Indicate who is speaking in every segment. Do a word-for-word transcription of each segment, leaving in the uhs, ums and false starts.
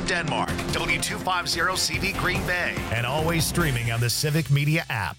Speaker 1: from Denmark, W two fifty C V Green Bay, and always streaming on the Civic Media app.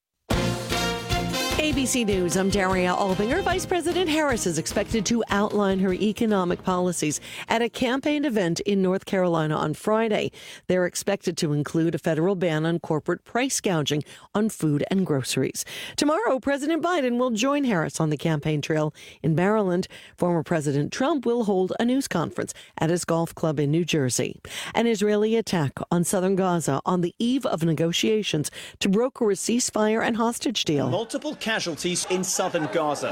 Speaker 2: A B C News, I'm Daria Albinger. Vice President Harris is expected to outline her economic policies at a campaign event in North Carolina on Friday. They're expected to include a federal ban on corporate price gouging on food and groceries. Tomorrow, President Biden will join Harris on the campaign trail in Maryland. Former President Trump will hold a news conference at his golf club in New Jersey. An Israeli attack on southern Gaza on the eve of negotiations to broker a ceasefire and hostage deal.
Speaker 3: Multiple casualties in southern Gaza.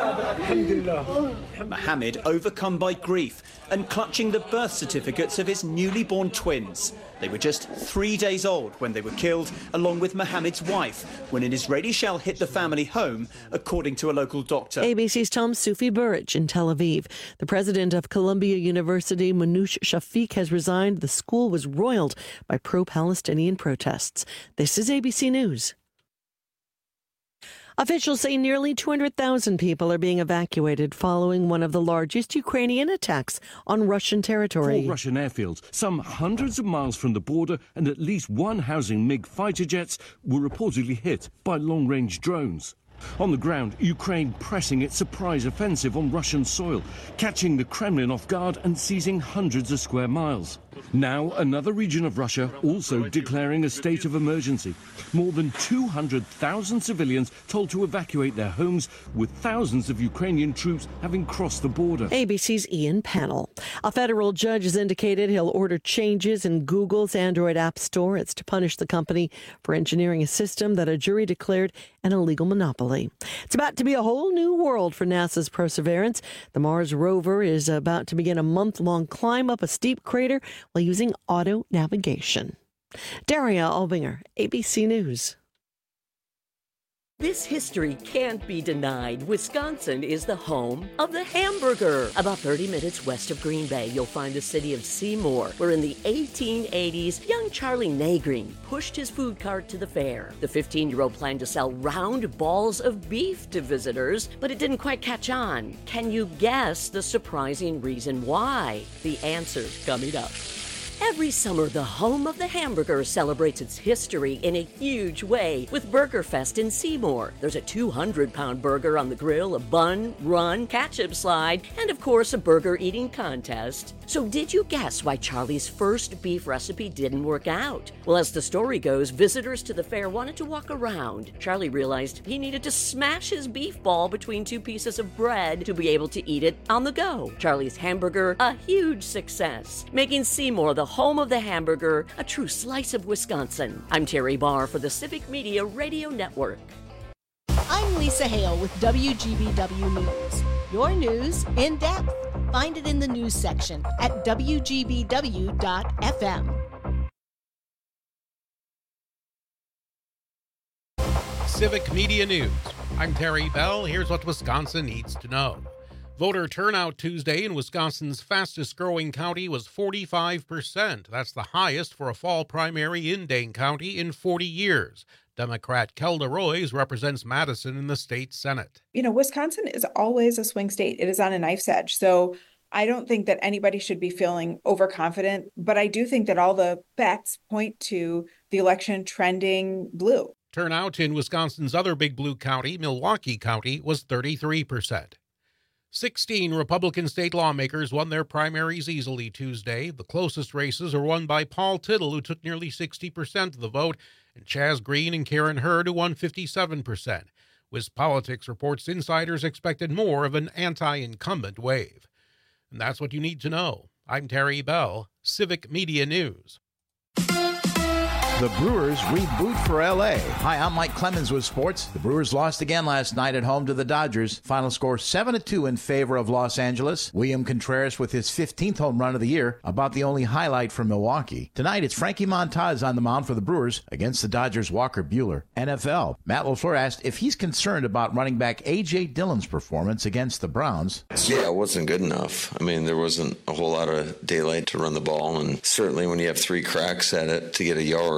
Speaker 3: Mohammed overcome by grief and clutching the birth certificates of his newly born twins. They were just three days old when they were killed, along with Mohammed's wife, when an Israeli shell hit the family home, according to a local doctor.
Speaker 2: A B C's Tom Sufi Burridge in Tel Aviv. The president of Columbia University, Manoush Shafiq, has resigned. The school was roiled by pro-Palestinian protests. This is A B C News. Officials say nearly two hundred thousand people are being evacuated following one of the largest Ukrainian attacks on Russian territory.
Speaker 4: Four Russian airfields, some hundreds of miles from the border, and at least one housing MiG fighter jets were reportedly hit by long-range drones. On the ground, Ukraine pressing its surprise offensive on Russian soil, catching the Kremlin off guard and seizing hundreds of square miles. Now, another region of Russia also declaring a state of emergency. More than two hundred thousand civilians told to evacuate their homes, with thousands of Ukrainian troops having crossed the border.
Speaker 2: A B C's Ian Pannell. A federal judge has indicated he'll order changes in Google's Android App Store. It's to punish the company for engineering a system that a jury declared an illegal monopoly. It's about to be a whole new world for NASA's Perseverance. The Mars rover is about to begin a month-long climb up a steep crater while using auto navigation. Daria Albinger, A B C News.
Speaker 5: This history can't be denied. Wisconsin is the home of the hamburger. About thirty minutes west of Green Bay, you'll find the city of Seymour, where in the eighteen eighties, young Charlie Nagreen pushed his food cart to the fair. The fifteen-year-old planned to sell round balls of beef to visitors, but it didn't quite catch on. Can you guess the surprising reason why? The answer's coming up. Every summer, the home of the hamburger celebrates its history in a huge way with Burger Fest in Seymour. There's a two hundred pound burger on the grill, a bun, run, ketchup slide, and of course a burger eating contest. So did you guess why Charlie's first beef recipe didn't work out? Well, as the story goes, visitors to the fair wanted to walk around. Charlie realized he needed to smash his beef ball between two pieces of bread to be able to eat it on the go. Charlie's hamburger, a huge success, making Seymour the home of the hamburger, a true slice of Wisconsin. I'm Terry Barr for the Civic Media Radio Network.
Speaker 6: I'm Lisa Hale with W G B W News. Your news in depth. Find it in the news section at W G B W dot F M.
Speaker 7: Civic Media News. I'm Terry Bell. Here's what Wisconsin needs to know. Voter turnout Tuesday in Wisconsin's fastest-growing county was forty-five percent. That's the highest for a fall primary in Dane County in forty years. Democrat Kelda Roys represents Madison in the state Senate.
Speaker 8: You know, Wisconsin is always a swing state. It is on a knife's edge. So I don't think that anybody should be feeling overconfident, but I do think that all the bets point to the election trending blue.
Speaker 7: Turnout in Wisconsin's other big blue county, Milwaukee County, was thirty-three percent. sixteen Republican state lawmakers won their primaries easily Tuesday. The closest races are won by Paul Tittle, who took nearly sixty percent of the vote, and Chaz Green and Karen Hurd, who won fifty-seven percent. WisPolitics reports insiders expected more of an anti-incumbent wave. And that's what you need to know. I'm Terry Bell, Civic Media News.
Speaker 9: The Brewers reboot for L A. Hi, I'm Mike Clemens with sports. The Brewers lost again last night at home to the Dodgers. Final score seven to two in favor of Los Angeles. William Contreras with his fifteenth home run of the year, about the only highlight from Milwaukee. Tonight, it's Frankie Montas on the mound for the Brewers against the Dodgers' Walker Buehler. N F L. Matt LaFleur asked if he's concerned about running back A J. Dillon's performance against the Browns.
Speaker 10: Yeah, it wasn't good enough. I mean, there wasn't a whole lot of daylight to run the ball, and certainly when you have three cracks at it to get a yard,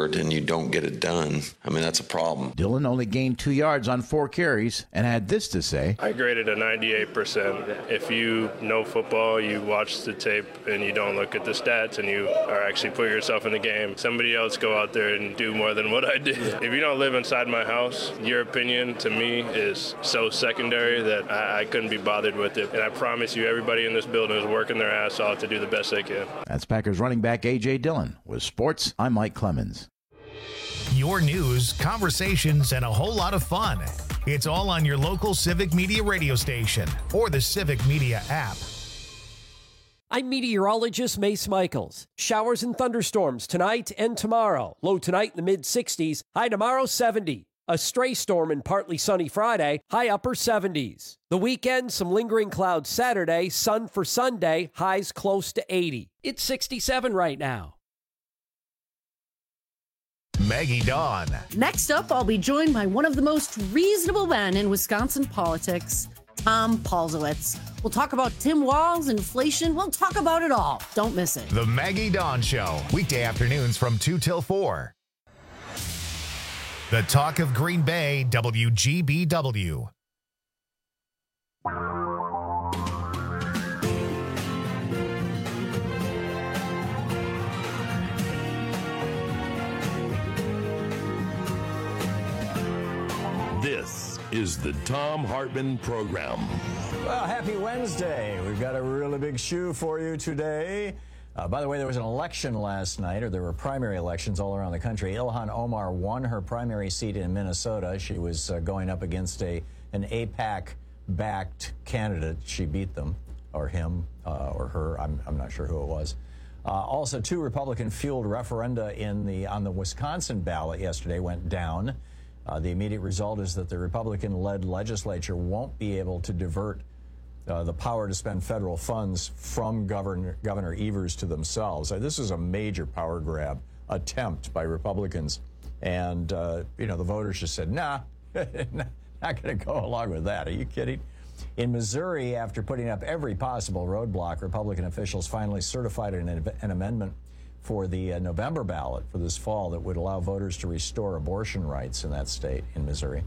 Speaker 10: effort and you don't get it done, I mean, that's a problem.
Speaker 9: Dillon only gained two yards on four carries and had this to say.
Speaker 11: I graded a ninety-eight percent. If you know football, you watch the tape and you don't look at the stats and you are actually put yourself in the game, somebody else go out there and do more than what I did. If you don't live inside my house, your opinion to me is so secondary that I, I couldn't be bothered with it. And I promise you, everybody in this building is working their ass off to do the best they can.
Speaker 9: That's Packers running back A J. Dillon. With sports, I'm Mike Clemens.
Speaker 1: Your news, conversations, and a whole lot of fun. It's all on your local Civic Media radio station or the Civic Media app.
Speaker 12: I'm meteorologist Mace Michaels. Showers and thunderstorms tonight and tomorrow. Low tonight in the mid sixties. High tomorrow seventy. A stray storm and partly sunny Friday. High upper seventies. The weekend, some lingering clouds Saturday. Sun for Sunday. Highs close to eighty. It's sixty-seven right now.
Speaker 1: Maggie Dawn.
Speaker 13: Next up, I'll be joined by one of the most reasonable men in Wisconsin politics, Tom Paulsowitz. We'll talk about Tim Walz, inflation. We'll talk about it all. Don't miss it.
Speaker 1: The Maggie Dawn Show, weekday afternoons from two till four. The Talk of Green Bay, W G B W.
Speaker 14: This is the Thom Hartmann Program.
Speaker 15: Well, happy Wednesday. We've got a really big shoe for you today. Uh, by the way, there was an election last night, or there were primary elections all around the country. Ilhan Omar won her primary seat in Minnesota. She was uh, going up against a an AIPAC-backed candidate. She beat them, or him, uh, or her. I'm, I'm not sure who it was. Uh, also, two Republican-fueled referenda in the on the Wisconsin ballot yesterday went down. Uh, the immediate result is that the Republican-led legislature won't be able to divert uh, the power to spend federal funds from Governor, Governor Evers to themselves. Uh, this is a major power grab attempt by Republicans. And, uh, you know, the voters just said, nah, not going to go along with that. Are you kidding? In Missouri, after putting up every possible roadblock, Republican officials finally certified an, an amendment for the uh, November ballot for this fall that would allow voters to restore abortion rights in that state, in Missouri.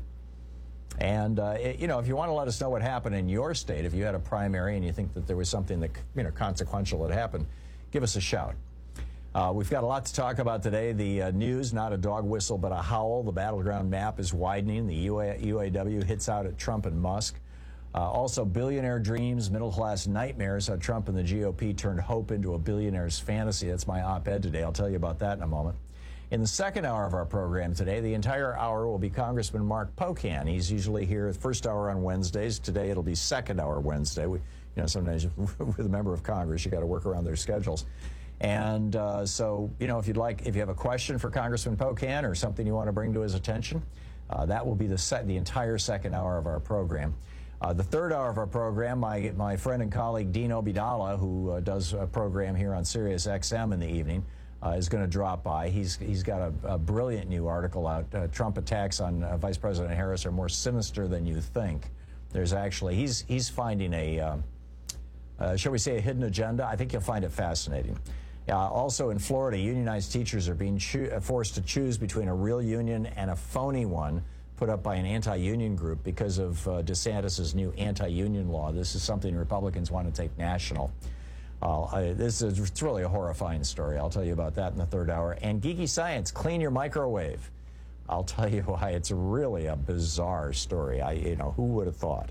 Speaker 15: And, uh, it, you know, if you want to let us know what happened in your state, if you had a primary and you think that there was something that, you know, consequential that happened, give us a shout. Uh, we've got a lot to talk about today. The uh, news, not a dog whistle, but a howl. The battleground map is widening. The U A W hits out at Trump and Musk. Uh, also, billionaire dreams, middle-class nightmares, how Trump and the G O P turned hope into a billionaire's fantasy. That's my op-ed today. I'll tell you about that in a moment. In the second hour of our program today, the entire hour will be Congressman Mark Pocan. He's usually here the first hour on Wednesdays. Today, it'll be second hour Wednesday. We, you know, sometimes with a member of Congress, you got to work around their schedules. And uh, so, you know, if you'd like, if you have a question for Congressman Pocan or something you want to bring to his attention, uh, that will be the, set, the entire second hour of our program. Uh, the third hour of our program, my my friend and colleague Dean Obeidallah, who uh, does a program here on Sirius X M in the evening, uh, is going to drop by. He's he's got a, a brilliant new article out. Uh, Trump attacks on uh, Vice President Harris are more sinister than you think. There's actually he's he's finding a uh, uh, shall we say a hidden agenda. I think you'll find it fascinating. Uh, also in Florida, unionized teachers are being choo- forced to choose between a real union and a phony one put up by an anti-union group because of uh, DeSantis's new anti-union law. This is something Republicans want to take national. Uh, I, this is it's really a horrifying story. I'll tell you about that in the third hour. And Geeky Science, clean your microwave. I'll tell you why. It's really a bizarre story. I, you know, who would have thought?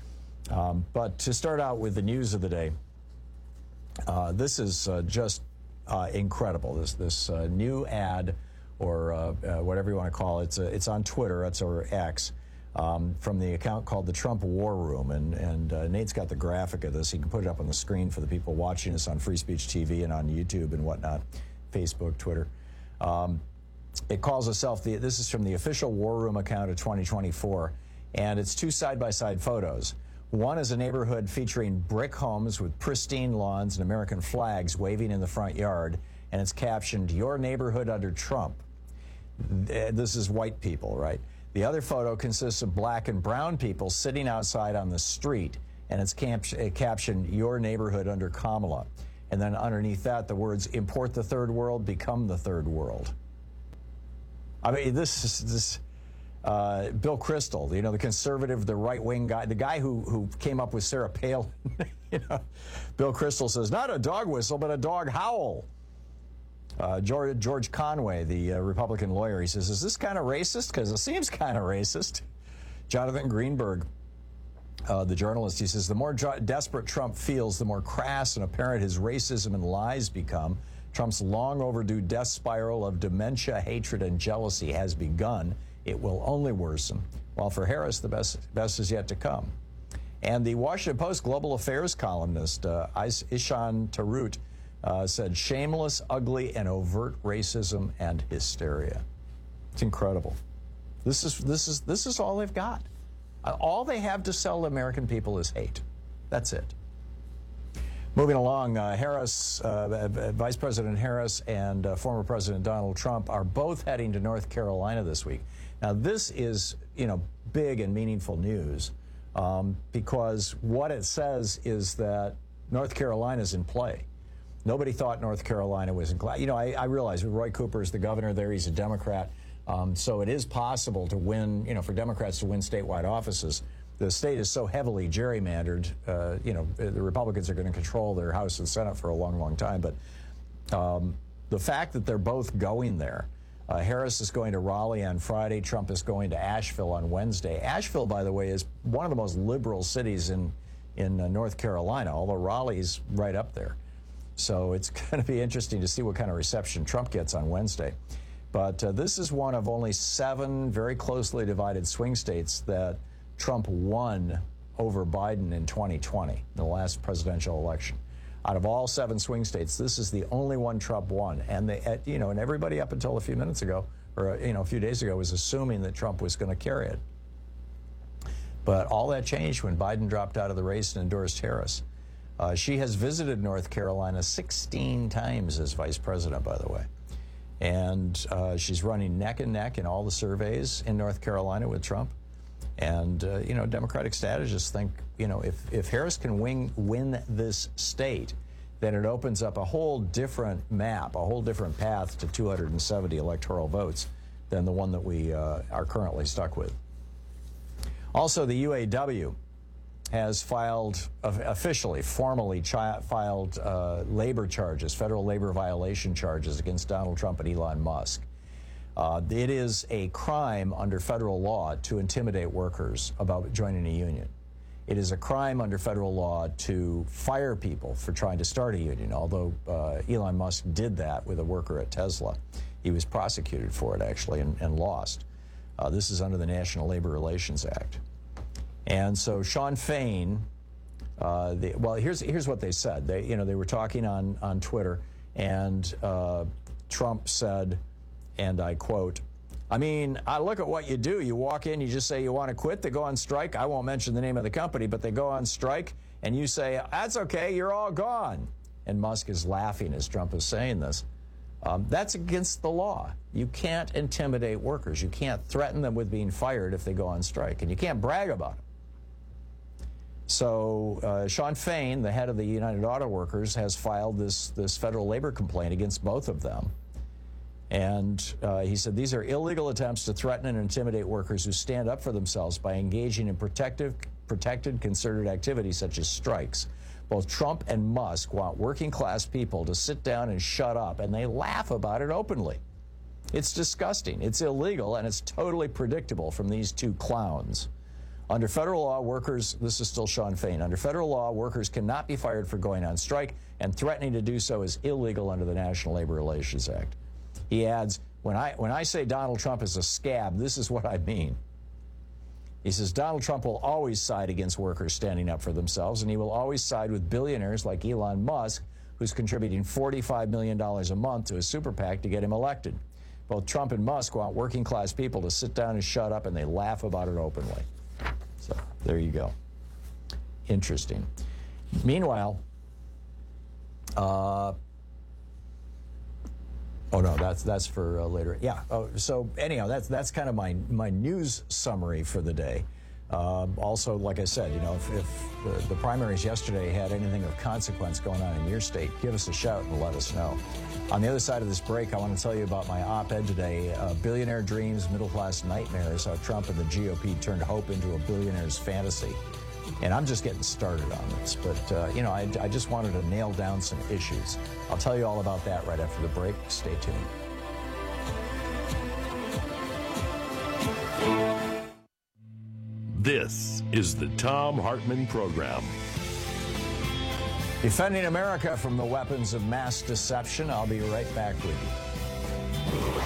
Speaker 15: Um, but to start out with the news of the day, uh, this is uh, just uh, incredible. This this uh, new ad, or uh, uh, whatever you want to call it. It's, uh, it's on Twitter, it's or X, um, from the account called the Trump War Room. And, and uh, Nate's got the graphic of this. He can put it up on the screen for the people watching us on Free Speech T V and on YouTube and whatnot, Facebook, Twitter. Um, it calls itself, the, this is from the official War Room account of twenty twenty-four, and it's two side-by-side photos. One is a neighborhood featuring brick homes with pristine lawns and American flags waving in the front yard, and it's captioned, "Your neighborhood under Trump." This is white people, right? The other photo consists of black and brown people sitting outside on the street, and it's cap- captioned, "Your neighborhood under Kamala." And then underneath that, the words, "Import the third world, become the third world." I mean, this is this. Uh, Bill Kristol, you know, the conservative, the right-wing guy, the guy who who came up with Sarah Palin. you know, Bill Kristol says, not a dog whistle, but a dog howl. Uh, George, George Conway, the uh, Republican lawyer, he says, is this kind of racist? Because it seems kind of racist. Jonathan Greenberg, uh, the journalist, he says, the more dr- desperate Trump feels, the more crass and apparent his racism and lies become. Trump's long overdue death spiral of dementia, hatred, and jealousy has begun. It will only worsen. While for Harris, the best, best is yet to come. And the Washington Post global affairs columnist, uh, Ishan Tarut, uh, said, shameless, ugly, and overt racism and hysteria. It's incredible. This is, this is, this is all they've got. Uh, all they have to sell the American people is hate. That's it. Moving along, uh, Harris, uh, Vice President Harris and uh, former President Donald Trump are both heading to North Carolina this week. Now, this is, you know, big and meaningful news um, because what it says is that North Carolina is in play. Nobody thought North Carolina was in play. You know, I, I realize Roy Cooper is the governor there. He's a Democrat. Um, so it is possible to win, you know, for Democrats to win statewide offices. The state is so heavily gerrymandered, uh, you know, the Republicans are going to control their House and Senate for a long, long time. But um, the fact that they're both going there, uh, Harris is going to Raleigh on Friday, Trump is going to Asheville on Wednesday. Asheville, by the way, is one of the most liberal cities in, in uh, North Carolina, although Raleigh's right up there. So it's going to be interesting to see what kind of reception Trump gets on Wednesday. But uh, this is one of only seven very closely divided swing states that Trump won over Biden in twenty twenty, the last presidential election. Out of all seven swing states, this is the only one Trump won. And they, you know, and everybody up until a few minutes ago, or you know, a few days ago, was assuming that Trump was going to carry it. But all that changed when Biden dropped out of the race and endorsed Harris. Uh, she has visited North Carolina sixteen times as vice president, by the way. And uh, she's running neck and neck in all the surveys in North Carolina with Trump. And, uh, you know, Democratic strategists think, you know, if, if Harris can win, win this state, then it opens up a whole different map, a whole different path to two hundred seventy electoral votes than the one that we uh, are currently stuck with. Also, the U A W has filed, uh, officially, formally chi- filed uh, labor charges, federal labor violation charges against Donald Trump and Elon Musk. Uh, it is a crime under federal law to intimidate workers about joining a union. It is a crime under federal law to fire people for trying to start a union, although uh, Elon Musk did that with a worker at Tesla. He was prosecuted for it, actually, and, and lost. Uh, this is under the National Labor Relations Act. And so Sean Fain, uh, the, well, here's here's what they said. They, you know, they were talking on, on Twitter, and uh, Trump said, and I quote, I mean, I look at what you do. You walk in, you just say you want to quit. They go on strike. I won't mention the name of the company, but they go on strike, and you say, that's okay, you're all gone. And Musk is laughing as Trump is saying this. Um, that's against the law. You can't intimidate workers. You can't threaten them with being fired if they go on strike, and you can't brag about it. So uh, Sean Fain, the head of the United Auto Workers, has filed this, this federal labor complaint against both of them. And uh, he said these are illegal attempts to threaten and intimidate workers who stand up for themselves by engaging in protective, protected concerted activities such as strikes. Both Trump and Musk want working class people to sit down and shut up, and they laugh about it openly. It's disgusting. It's illegal, and it's totally predictable from these two clowns. Under federal law, workers, this is still Sean Fain, under federal law, workers cannot be fired for going on strike, and threatening to do so is illegal under the National Labor Relations Act. He adds, when I, when I say Donald Trump is a scab, this is what I mean. He says Donald Trump will always side against workers standing up for themselves, and he will always side with billionaires like Elon Musk, who's contributing forty-five million dollars a month to a super PAC to get him elected. Both Trump and Musk want working class people to sit down and shut up, and they laugh about it openly. So there you go. Interesting. Meanwhile, uh, oh no, that's that's for uh, later. Yeah. Oh, so anyhow, that's that's kind of my my news summary for the day. Uh, also, like I said, you know, if, if the, the primaries yesterday had anything of consequence going on in your state, give us a shout and let us know. On the other side of this break, I want to tell you about my op-ed today, uh, Billionaire Dreams, Middle-Class Nightmares, how Trump and the G O P turned hope into a billionaire's fantasy. And I'm just getting started on this, but, uh, you know, I, I just wanted to nail down some issues. I'll tell you all about that right after the break. Stay tuned.
Speaker 14: This is the Thom Hartmann Program.
Speaker 15: Defending America from the weapons of mass deception. I'll be right back with you.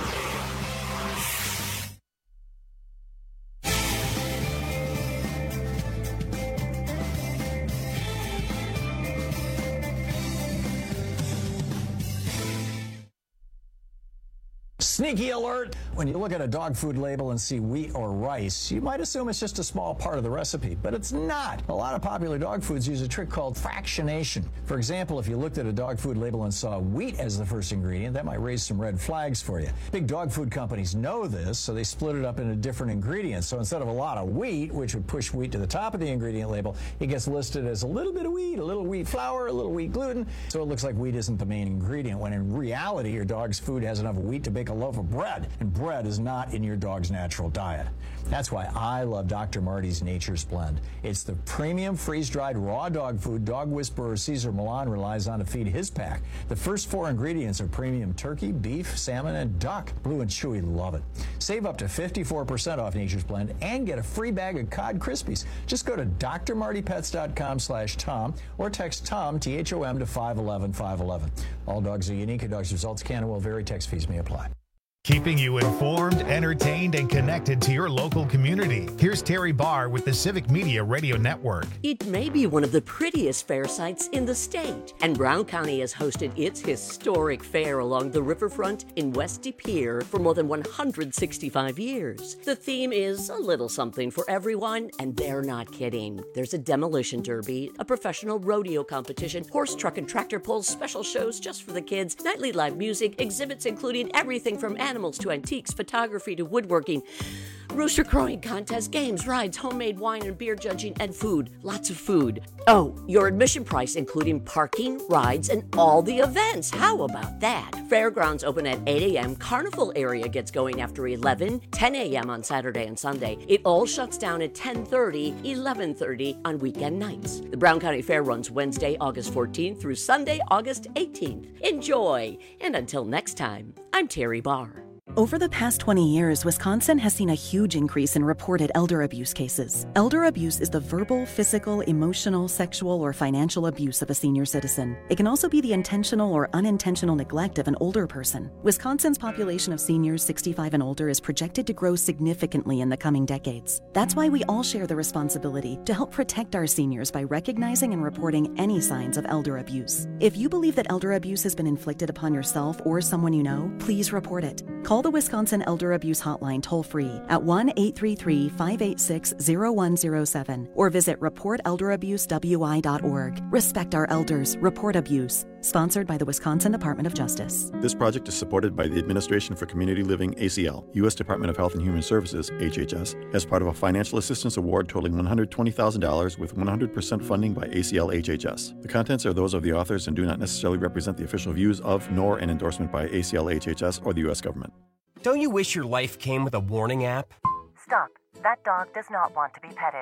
Speaker 15: Sneaky alert! When you look at a dog food label and see wheat or rice, you might assume it's just a small part of the recipe, but it's not. A lot of popular dog foods use a trick called fractionation. For example, if you looked at a dog food label and saw wheat as the first ingredient, that might raise some red flags for you. Big dog food companies know this, so they split it up into different ingredients. So instead of a lot of wheat, which would push wheat to the top of the ingredient label, it gets listed as a little bit of wheat, a little wheat flour, a little wheat gluten, so it looks like wheat isn't the main ingredient, when in reality, your dog's food has enough wheat to bake a loaf of bread, and bread is not in your dog's natural diet. That's why I love Doctor Marty's Nature's Blend. It's the premium freeze-dried raw dog food dog whisperer Cesar Millan relies on to feed his pack. The first four ingredients are premium turkey, beef, salmon, and duck. Blue and Chewy love it. Save up to fifty-four percent off Nature's Blend and get a free bag of Cod Krispies. Just go to d r marty pets dot com slash Tom or text Tom, T H O M, to five one one five one one. All dogs are unique. A dog's results can and will vary. Text fees may apply.
Speaker 1: Keeping you informed, entertained, and connected to your local community. Here's Terry Barr with the Civic Media Radio Network.
Speaker 5: It may be one of the prettiest fair sites in the state, and Brown County has hosted its historic fair along the riverfront in West De Pere for more than one hundred sixty-five years. The theme is a little something for everyone, and they're not kidding. There's a demolition derby, a professional rodeo competition, horse, truck, and tractor pulls, special shows just for the kids, nightly live music, exhibits including everything from animals to antiques, photography to woodworking, rooster crowing contest, games, rides, homemade wine and beer judging, and food. Lots of food. Oh, your admission price including parking, rides, and all the events. How about that? Fairgrounds open at eight a.m. Carnival area gets going after eleven, ten a.m. on Saturday and Sunday. It all shuts down at ten thirty, eleven thirty on weekend nights. The Brown County Fair runs Wednesday, August fourteenth through Sunday, August eighteenth. Enjoy! And until next time, I'm Terry Barr.
Speaker 16: Over the past twenty years, Wisconsin has seen a huge increase in reported elder abuse cases. Elder abuse is the verbal, physical, emotional, sexual, or financial abuse of a senior citizen. It can also be the intentional or unintentional neglect of an older person. Wisconsin's population of seniors sixty-five and older is projected to grow significantly in the coming decades. That's why we all share the responsibility to help protect our seniors by recognizing and reporting any signs of elder abuse. If you believe that elder abuse has been inflicted upon yourself or someone you know, please report it. Call the Wisconsin Elder Abuse Hotline toll-free at one eight three three, five eight six, zero one zero seven or visit report elder abuse w i dot org. Respect our elders. Report abuse. Sponsored by the Wisconsin Department of Justice.
Speaker 17: This project is supported by the Administration for Community Living, A C L, U S Department of Health and Human Services, H H S, as part of a financial assistance award totaling one hundred twenty thousand dollars with one hundred percent funding by A C L H H S. The contents are those of the authors and do not necessarily represent the official views of, nor an endorsement by A C L H H S or the U S government.
Speaker 18: Don't you wish your life came with a warning app?
Speaker 19: Stop. That dog does not want to be petted.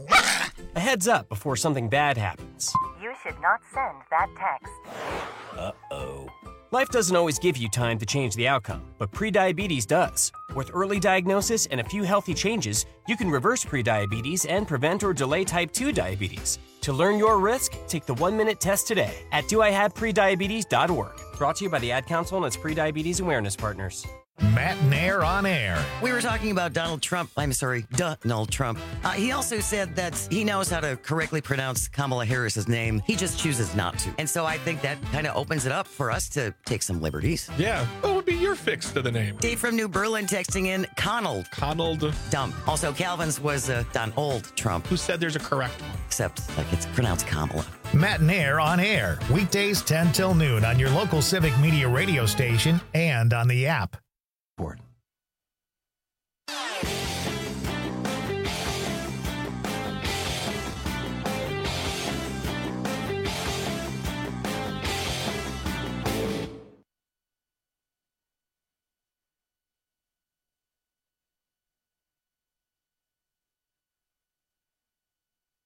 Speaker 18: A heads up before something bad happens.
Speaker 19: You should not send that text.
Speaker 18: Uh-oh. Life doesn't always give you time to change the outcome, but prediabetes does. With early diagnosis and a few healthy changes, you can reverse prediabetes and prevent or delay type two diabetes. To learn your risk, take the one-minute test today at do I have prediabetes dot org. Brought to you by the Ad Council and its Prediabetes Awareness Partners.
Speaker 1: Matt Nair on air.
Speaker 20: We were talking about Donald Trump. I'm sorry, Donald Trump. Uh, he also said that he knows how to correctly pronounce Kamala Harris's name. He just chooses not to. And so I think that kind of opens it up for us to take some liberties.
Speaker 21: Yeah, what would be your fix to the name?
Speaker 20: Dave from New Berlin texting in Conald.
Speaker 21: Conald.
Speaker 20: Dumb. Also, Calvin's was uh, Donald Trump.
Speaker 21: Who said there's a correct one?
Speaker 20: Except, like, it's pronounced Kamala.
Speaker 1: Matt Nair on air. Weekdays ten till noon on your local Civic Media radio station and on the app.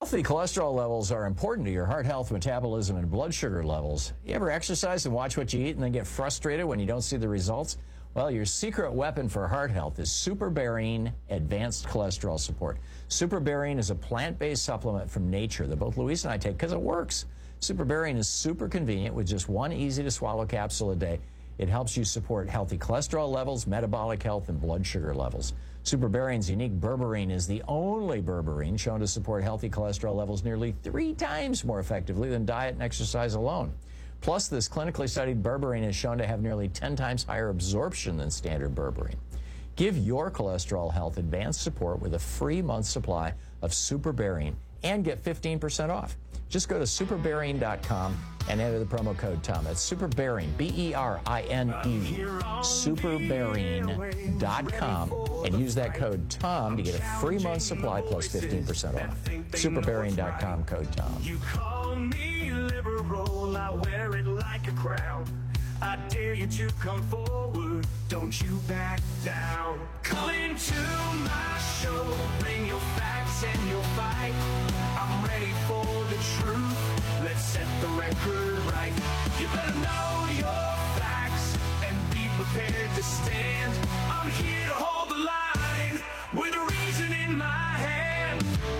Speaker 15: Healthy cholesterol levels are important to your heart health, metabolism, and blood sugar levels. You ever exercise and watch what you eat and then get frustrated when you don't see the results? Well, your secret weapon for heart health is SuperBerine Advanced Cholesterol Support. SuperBerine is a plant-based supplement from nature that both Louise and I take because it works. SuperBerine is super convenient with just one easy-to-swallow capsule a day. It helps you support healthy cholesterol levels, metabolic health, and blood sugar levels. SuperBerine's unique berberine is the only berberine shown to support healthy cholesterol levels nearly three times more effectively than diet and exercise alone. Plus, this clinically studied berberine is shown to have nearly ten times higher absorption than standard berberine. Give your cholesterol health advanced support with a free month supply of SuperBerine and get fifteen percent off. Just go to superberine dot com and enter the promo code Tom. That's SuperBerine, B E R I N E, superberine dot com, and use that code Tom to get a free month supply plus fifteen percent off. superberine dot com, code Tom.
Speaker 3: You call me liberal, I wear it like a crown. I dare you to come forward, don't you back down. Come into my show, bring your facts and your fight. I'm ready for the truth, let's set the record right. You better know your facts and be prepared to stand. I'm here to hold the line with a reason in my hand.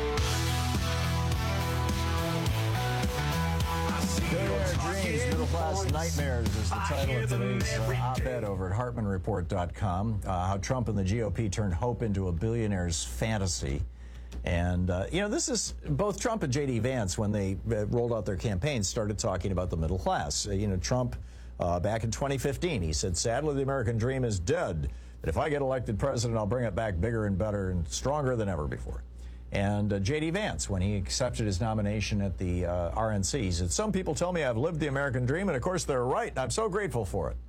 Speaker 15: Billionaire Dreams, Middle Class Nightmares is the title of today's uh, op-ed over at Hartman Report dot com. Uh, how Trump and the G O P turned hope into a billionaire's fantasy. And, uh, you know, this is both Trump and J D Vance, when they uh, rolled out their campaigns, started talking about the middle class. Uh, you know, Trump, uh, back in twenty fifteen, he said, sadly, the American dream is dead. But if I get elected president, I'll bring it back bigger and better and stronger than ever before. And uh, J D Vance, when he accepted his nomination at the uh, R N C, he said, some people tell me I've lived the American dream, and of course they're right, and I'm so grateful for it.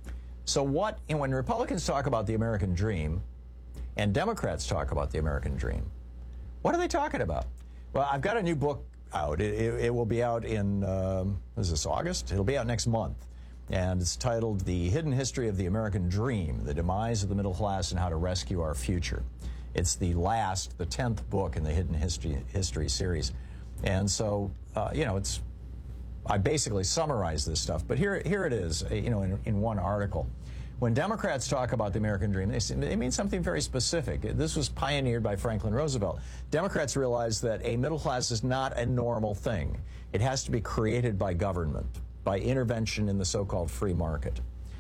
Speaker 15: So what, and when Republicans talk about the American dream, and Democrats talk about the American dream, what are they talking about? Well, I've got a new book out. It, it, it will be out in, um, is this August? It'll be out next month. And it's titled The Hidden History of the American Dream, The Demise of the Middle Class and How to Rescue Our Future. It's the last, the tenth book in the Hidden History, History series. And so, uh, you know, it's, I basically summarized this stuff, but here, here it is, you know, in, in one article. When Democrats talk about the American dream, they, they mean something very specific. This was pioneered by Franklin Roosevelt. Democrats realized that a middle class is not a normal thing. It has to be created by government, by intervention in the so-called free market.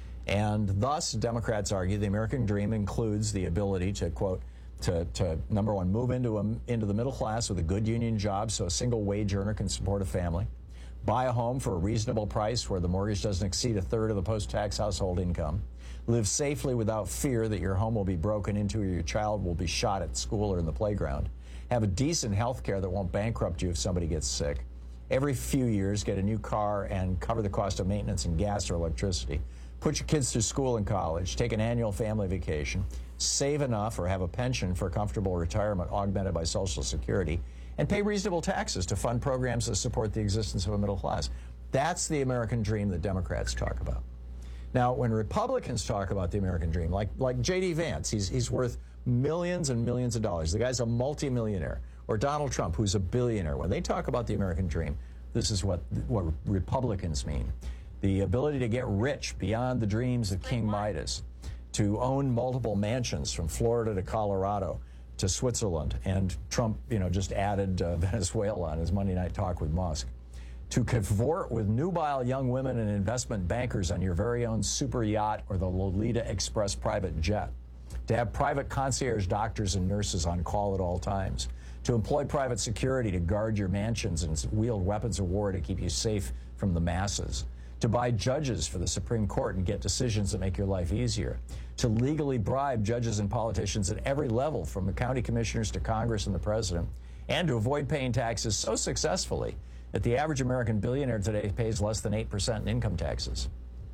Speaker 15: And thus, Democrats argue the American dream includes the ability to, quote, to, to number one, move into, a, into the middle class with a good union job so a single wage earner can support a family, buy a home for a reasonable price where the mortgage doesn't exceed a third of the post-tax household income, live safely without fear that your home will be broken into or your child will be shot at school or in the playground, have a decent health care that won't bankrupt you if somebody gets sick, every few years get a new car and cover the cost of maintenance and gas or electricity, put your kids through school and college, take an annual family vacation, save enough or have a pension for a comfortable retirement augmented by Social Security, and pay reasonable taxes to fund programs that support the existence of a middle class. That's the American dream that Democrats talk about. Now, when Republicans talk about the American dream, like, like J D Vance, he's, he's worth millions and millions of dollars. The guy's a multimillionaire. Or Donald Trump, who's a billionaire. When they talk about the American dream, this is what, what Republicans mean. The ability to get rich beyond the dreams of King Midas, to own multiple mansions from Florida to Colorado to Switzerland, and Trump, you know, just added uh, Venezuela on his Monday Night Talk with Musk, to cavort with nubile young women and investment bankers on your very own super yacht or the Lolita Express private jet, to have private concierge doctors and nurses on call at all times, to employ private security to guard your mansions and wield weapons of war to keep you safe from the masses, to buy judges for the Supreme Court and get decisions that make your life easier, to legally bribe judges and politicians at every level, from the county commissioners to Congress and the president, and to avoid paying taxes so successfully that the average American billionaire today pays less than eight percent in income taxes.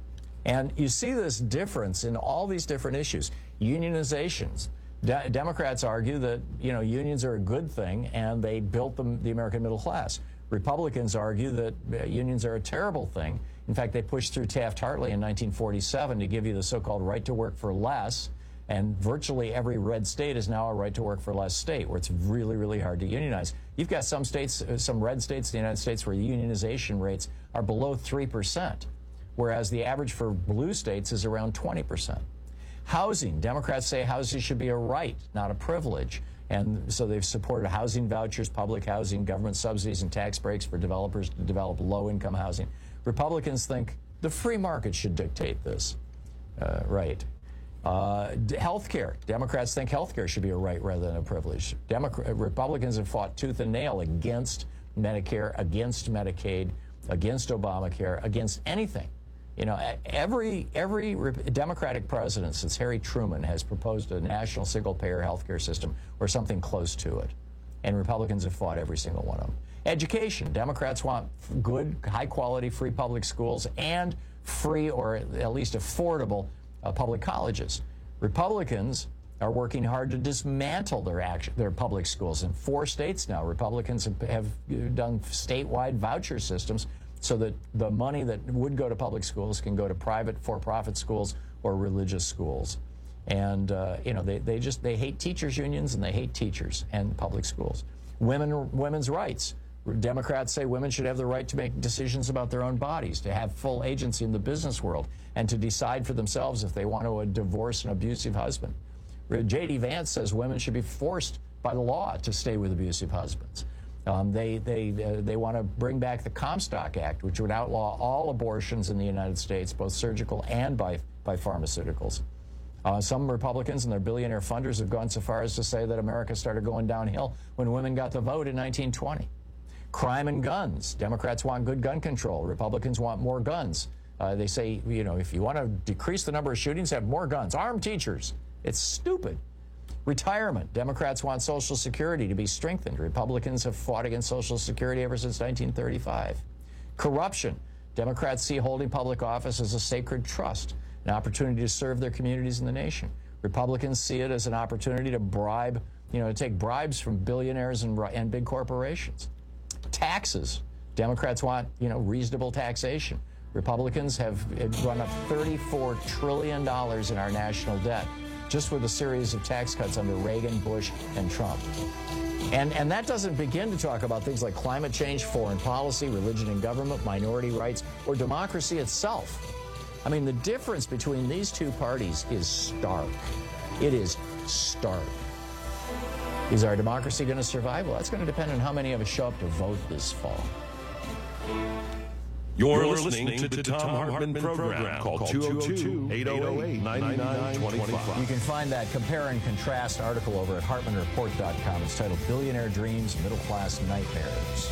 Speaker 15: And you see this difference in all these different issues. Unionizations. De- Democrats argue that, you know, unions are a good thing and they built them, the American middle class. Republicans argue that uh, unions are a terrible thing. In fact, they pushed through Taft-Hartley in nineteen forty-seven to give you the so-called right to work for less And virtually every red state is now a right to work for less state, where it's really, really hard to unionize. You've got some states, some red states in the United States where the unionization rates are below three percent, whereas the average for blue states is around twenty percent. Housing, Democrats say housing should be a right, not a privilege. And so they've supported housing vouchers, public housing, government subsidies, and tax breaks for developers to develop low-income housing. Republicans think the free market should dictate this. Uh, right. Uh, health care. Democrats think health care should be a right rather than a privilege. Democrat, Republicans have fought tooth and nail against Medicare, against Medicaid, against Obamacare, against anything. You know, every every Democratic president since Harry Truman has proposed a national single-payer health care system or something close to it. And Republicans have fought every single one of them. Education. Democrats want good, high-quality, free public schools and free or at least affordable Uh, public colleges. Republicans are working hard to dismantle their action, their public schools. In four states now, Republicans have, have done statewide voucher systems so that the money that would go to public schools can go to private for-profit schools or religious schools. And, uh, you know, they, they just, they hate teachers' unions and they hate teachers and public schools. Women, women's rights. Democrats say women should have the right to make decisions about their own bodies, to have full agency in the business world, and to decide for themselves if they want to divorce an abusive husband. J D Vance says women should be forced by the law to stay with abusive husbands. Um, they they uh, they want to bring back the Comstock Act, which would outlaw all abortions in the United States, both surgical and by, by pharmaceuticals. Uh, some Republicans and their billionaire funders have gone so far as to say that America started going downhill when women got the vote in nineteen twenty. Crime and guns. Democrats want good gun control. Republicans want more guns. Uh, they say, you know, if you want to decrease the number of shootings, have more guns. Arm teachers. It's stupid. Retirement. Democrats want Social Security to be strengthened. Republicans have fought against Social Security ever since nineteen thirty-five. Corruption. Democrats see holding public office as a sacred trust, an opportunity to serve their communities and the nation. Republicans see it as an opportunity to bribe, you know, to take bribes from billionaires and, and big corporations. Taxes. Democrats want, you know, reasonable taxation. Republicans have run up thirty-four trillion dollars in our national debt just with a series of tax cuts under Reagan, Bush, and Trump. And, and that doesn't begin to talk about things like climate change, foreign policy, religion and government, minority rights, or democracy itself. I mean, the difference between these two parties is stark. It is stark. Is our democracy going to survive? Well, that's going to depend on how many of us show up to vote this fall.
Speaker 14: You're, You're listening, listening to the Tom, Tom Hartman, Hartman program, program called two oh two, eight oh eight, nine nine two five.
Speaker 15: You can find that compare and contrast article over at Hartman Report dot com. It's titled Billionaire Dreams, Middle Class Nightmares.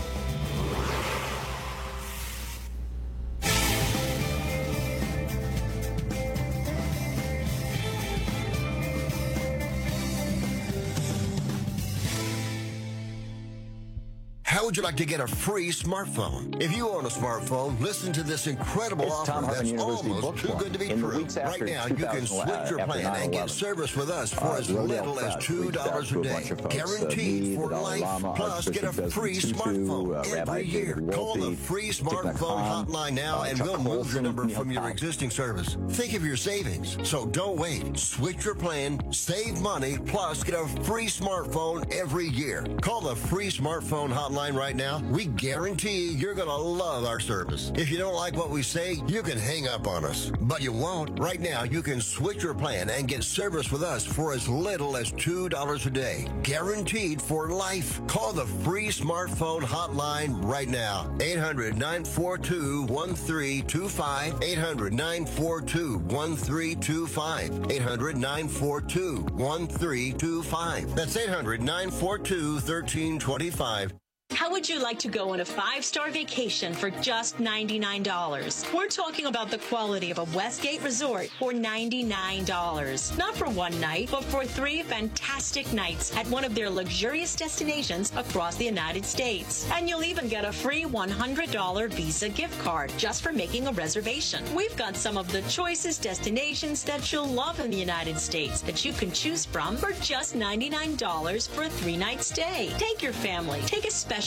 Speaker 4: How would you like to get a free smartphone? If you own a smartphone, listen to this incredible
Speaker 22: it's
Speaker 4: offer that's almost too good to be true. Right now, you can switch your plan and get service with us for uh, as little as two dollars a day. Guaranteed uh, for life. Lama, Plus, get a free smartphone uh, every year. Call the free smartphone hotline now, uh, and we'll move your number from your existing service. Think of your savings. So don't wait. Switch your plan, save money, plus get a free smartphone every year. Call the free smartphone hotline right now. We guarantee you're going to love our service. If you don't like what we say, you can hang up on us. But you won't. Right now, you can switch your plan and get service with us for as little as two dollars a day. Guaranteed for life. Call the free smartphone hotline right now. eight hundred, nine four two, one three two five. eight hundred, nine four two, one three two five. eight hundred, nine four two, one three two five. That's eight hundred, nine four two, one three two five.
Speaker 23: How would you like to go on a five-star vacation for just ninety-nine dollars? We're talking about the quality of a Westgate resort for ninety-nine dollars. Not for one night, but for three fantastic nights at one of their luxurious destinations across the United States. And you'll even get a free one hundred dollars Visa gift card just for making a reservation. We've got some of the choicest destinations that you'll love in the United States that you can choose from for just ninety-nine dollars for a three-night stay. Take your family. Take a special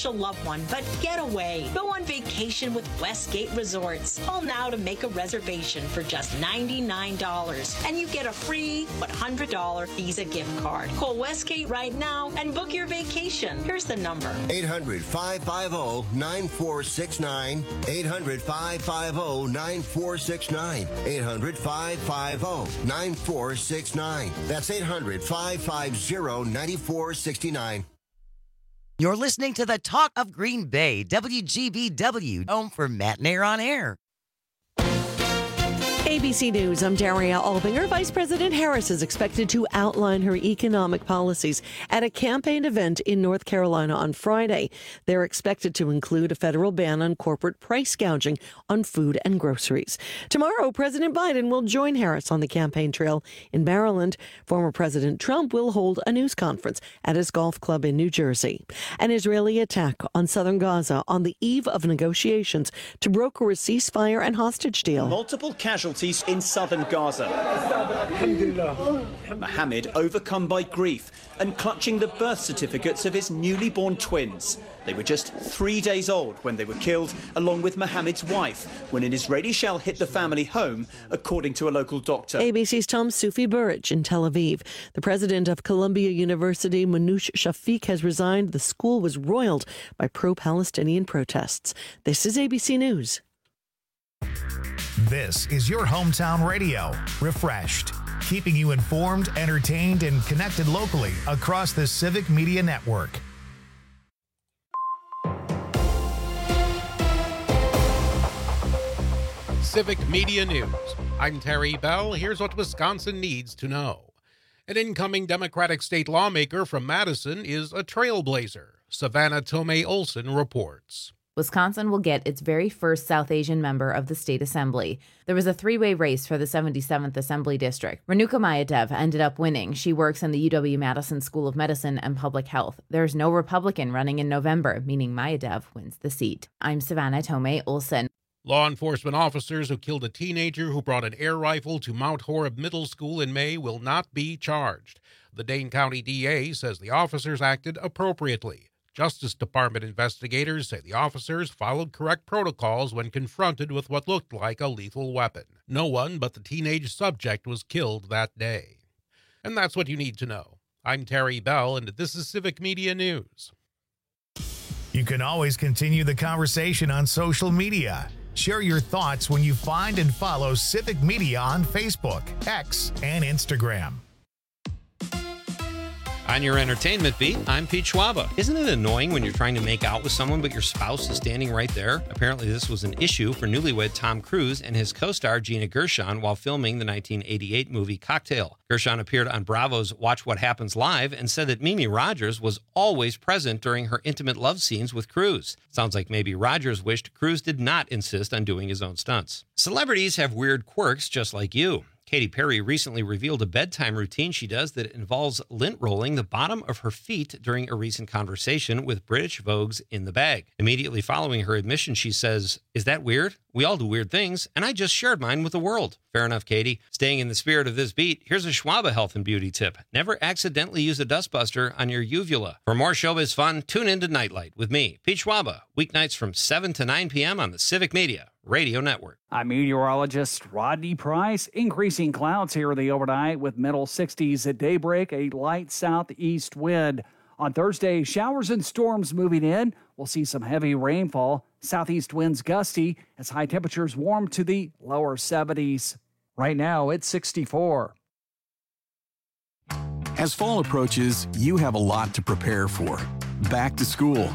Speaker 23: special loved one, but get away. Go on vacation with Westgate Resorts. Call now to make a reservation for just ninety-nine dollars, and you get a free one hundred dollars Visa gift card. Call Westgate right now and book your vacation. Here's the number.
Speaker 2: eight hundred, five five zero, nine four six nine. eight hundred, five five zero, nine four six nine. eight hundred, five five zero, nine four six nine. That's eight hundred, five five zero, nine four six nine.
Speaker 20: You're listening to the Talk of Green Bay, W G B W, home for Matt Nair on Air.
Speaker 6: A B C News, I'm Daria Albinger. Vice President Harris is expected to outline her economic policies at a campaign event in North Carolina on Friday. They're expected to include a federal ban on corporate price gouging on food and groceries. Tomorrow, President Biden will join Harris on the campaign trail in Maryland. Former President Trump will hold a news conference at his golf club in New Jersey. An Israeli attack on southern Gaza on the eve of negotiations to broker a ceasefire and hostage deal.
Speaker 22: Multiple casualties in southern Gaza. Mohammed overcome by grief and clutching the birth certificates of his newly born twins. They were just three days old when they were killed, along with Mohammed's wife, when an Israeli shell hit the family home, according to a local doctor.
Speaker 6: A B C's Tom Sufi Burich in Tel Aviv. The president of Columbia University, Manoush Shafiq, has resigned. The school was roiled by pro-Palestinian protests. This is A B C News.
Speaker 1: This is your hometown radio, Refreshed, keeping you informed, entertained, and connected locally across the Civic Media Network.
Speaker 7: Civic Media News. I'm Terry Bell. Here's what Wisconsin needs to know. An incoming Democratic state lawmaker from Madison is a trailblazer. Savannah Tomei Olson reports.
Speaker 24: Wisconsin will get its very first South Asian member of the state assembly. There was a three-way race for the seventy-seventh Assembly District. Renuka Mayadev ended up winning. She works in the U W-Madison School of Medicine and Public Health. There's no Republican running in November, meaning Mayadev wins the seat. I'm Savannah Tomei Olson.
Speaker 7: Law enforcement officers who killed a teenager who brought an air rifle to Mount Horeb Middle School in May will not be charged. The Dane County D A says the officers acted appropriately. Justice Department investigators say the officers followed correct protocols when confronted with what looked like a lethal weapon. No one but the teenage subject was killed that day. And that's what you need to know. I'm Terry Bell, and this is Civic Media News.
Speaker 1: You can always continue the conversation on social media. Share your thoughts when you find and follow Civic Media on Facebook, X, and Instagram.
Speaker 25: On your entertainment beat, I'm Pete Schwaba. Isn't it annoying when you're trying to make out with someone but your spouse is standing right there? Apparently this was an issue for newlywed Tom Cruise and his co-star Gina Gershon while filming the nineteen eighty-eight movie Cocktail. Gershon appeared on Bravo's Watch What Happens Live and said that Mimi Rogers was always present during her intimate love scenes with Cruise. Sounds like maybe Rogers wished Cruise did not insist on doing his own stunts. Celebrities have weird quirks just like you. Katy Perry recently revealed a bedtime routine she does that involves lint rolling the bottom of her feet during a recent conversation with British Vogue's In the Bag. Immediately following her admission, she says, "Is that weird? We all do weird things, and I just shared mine with the world." Fair enough, Katie. Staying in the spirit of this beat, here's a Schwaba health and beauty tip. Never accidentally use a dustbuster on your uvula. For more showbiz fun, tune into Nightlight with me, Pete Schwaba, weeknights from seven to nine p.m. on the Civic Media Radio Network.
Speaker 26: I'm meteorologist Rodney Price. Increasing clouds here in the overnight with middle sixties at daybreak, a light southeast wind. On Thursday, showers and storms moving in. We'll see some heavy rainfall. Southeast winds gusty as high temperatures warm to the lower seventies. Right now, it's sixty-four.
Speaker 27: As fall approaches, you have a lot to prepare for. Back to school,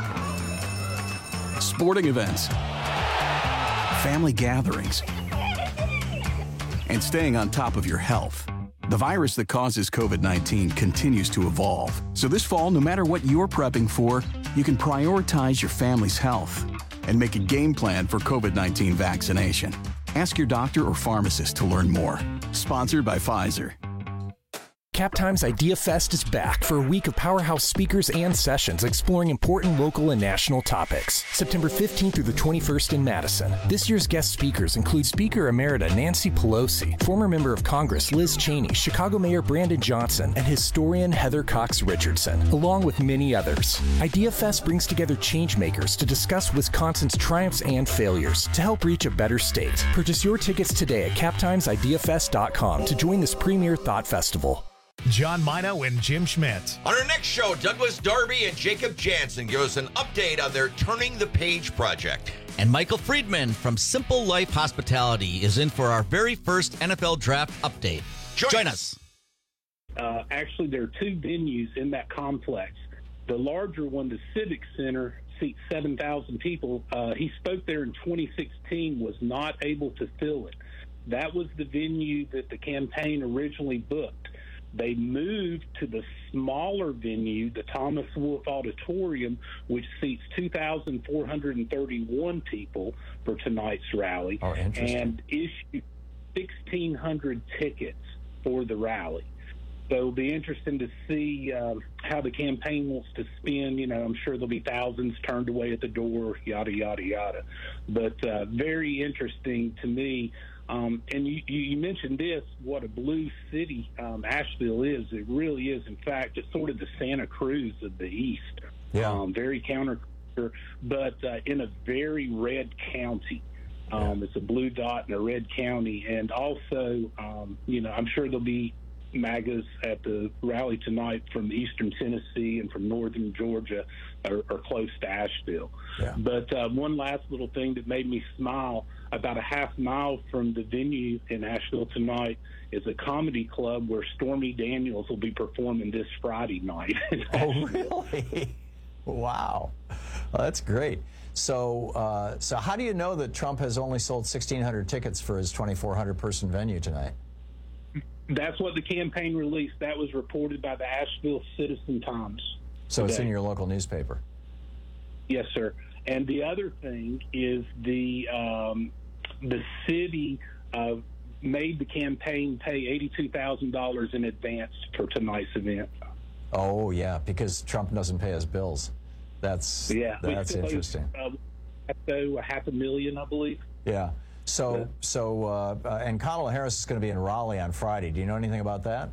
Speaker 27: sporting events, family gatherings, and staying on top of your health. The virus that causes COVID nineteen continues to evolve. So this fall, no matter what you're prepping for, you can prioritize your family's health and make a game plan for COVID nineteen vaccination. Ask your doctor or pharmacist to learn more. Sponsored by Pfizer.
Speaker 5: CapTime's Idea Fest is back for a week of powerhouse speakers and sessions exploring important local and national topics. September fifteenth through the twenty-first in Madison. This year's guest speakers include Speaker Emerita Nancy Pelosi, former member of Congress Liz Cheney, Chicago Mayor Brandon Johnson, and historian Heather Cox Richardson, along with many others. Idea Fest brings together changemakers to discuss Wisconsin's triumphs and failures to help reach a better state. Purchase your tickets today at cap times idea fest dot com to join this premier thought festival.
Speaker 1: John Mino and Jim Schmidt.
Speaker 8: On our next show, Douglas Darby and Jacob Jansen give us an update on their Turning the Page project.
Speaker 9: And Michael Friedman from Simple Life Hospitality is in for our very first N F L Draft update. Join, Join us.
Speaker 10: Uh, actually, there are two venues in that complex. The larger one, the Civic Center, seats seven thousand people. Uh, he spoke there in twenty sixteen, was not able to fill it. That was the venue that the campaign originally booked. They moved to the smaller venue, the Thomas Wolfe Auditorium, which seats two thousand four hundred thirty-one people for tonight's rally,
Speaker 15: oh,
Speaker 10: and issued sixteen hundred tickets for the rally. So it'll be interesting to see uh, how the campaign wants to spin. You know, I'm sure there'll be thousands turned away at the door, yada, yada, yada. But uh, very interesting to me. Um, and you, you mentioned this, what a blue city um, Asheville is. It really is. In fact, it's sort of the Santa Cruz of the East.
Speaker 15: Yeah.
Speaker 10: Um, very counterculture, but uh, in a very red county. Um, yeah. It's a blue dot in a red county. And also, um, you know, I'm sure there'll be MAGAs at the rally tonight from eastern Tennessee and from northern Georgia are, are close to Asheville.
Speaker 15: Yeah.
Speaker 10: But uh, one last little thing that made me smile, about a half mile from the venue in Asheville tonight is a comedy club where Stormy Daniels will be performing this Friday night.
Speaker 15: Oh, really? Wow. Well, that's great. So, uh, so how do you know that Trump has only sold sixteen hundred tickets for his twenty-four hundred person venue tonight?
Speaker 10: That's what the campaign released. That was reported by the Asheville Citizen-Times.
Speaker 15: So
Speaker 10: today.
Speaker 15: It's in your local newspaper?
Speaker 10: Yes, sir. And the other thing is the um, the city uh, made the campaign pay eighty-two thousand dollars in advance for tonight's event.
Speaker 15: Oh, yeah, because Trump doesn't pay his bills. That's,
Speaker 10: yeah,
Speaker 15: that's interesting.
Speaker 10: Uh, so a half a million, I believe.
Speaker 15: Yeah. So, yeah. so, uh, uh, and Kamala Harris is going to be in Raleigh on Friday. Do you know anything about that?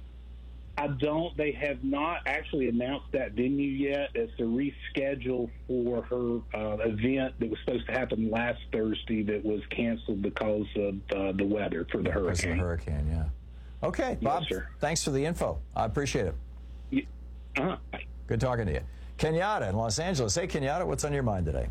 Speaker 10: I don't. They have not actually announced that venue yet. It's a reschedule for her uh, event that was supposed to happen last Thursday that was canceled because of uh, the weather for the
Speaker 15: because
Speaker 10: hurricane.
Speaker 15: Of the hurricane, yeah. Okay, Bob,
Speaker 10: yes, sir.
Speaker 15: Thanks for the info. I appreciate it.
Speaker 10: Yeah. Uh-huh.
Speaker 15: Good talking to you. Kenyatta in Los Angeles. Hey, Kenyatta, what's on your mind today?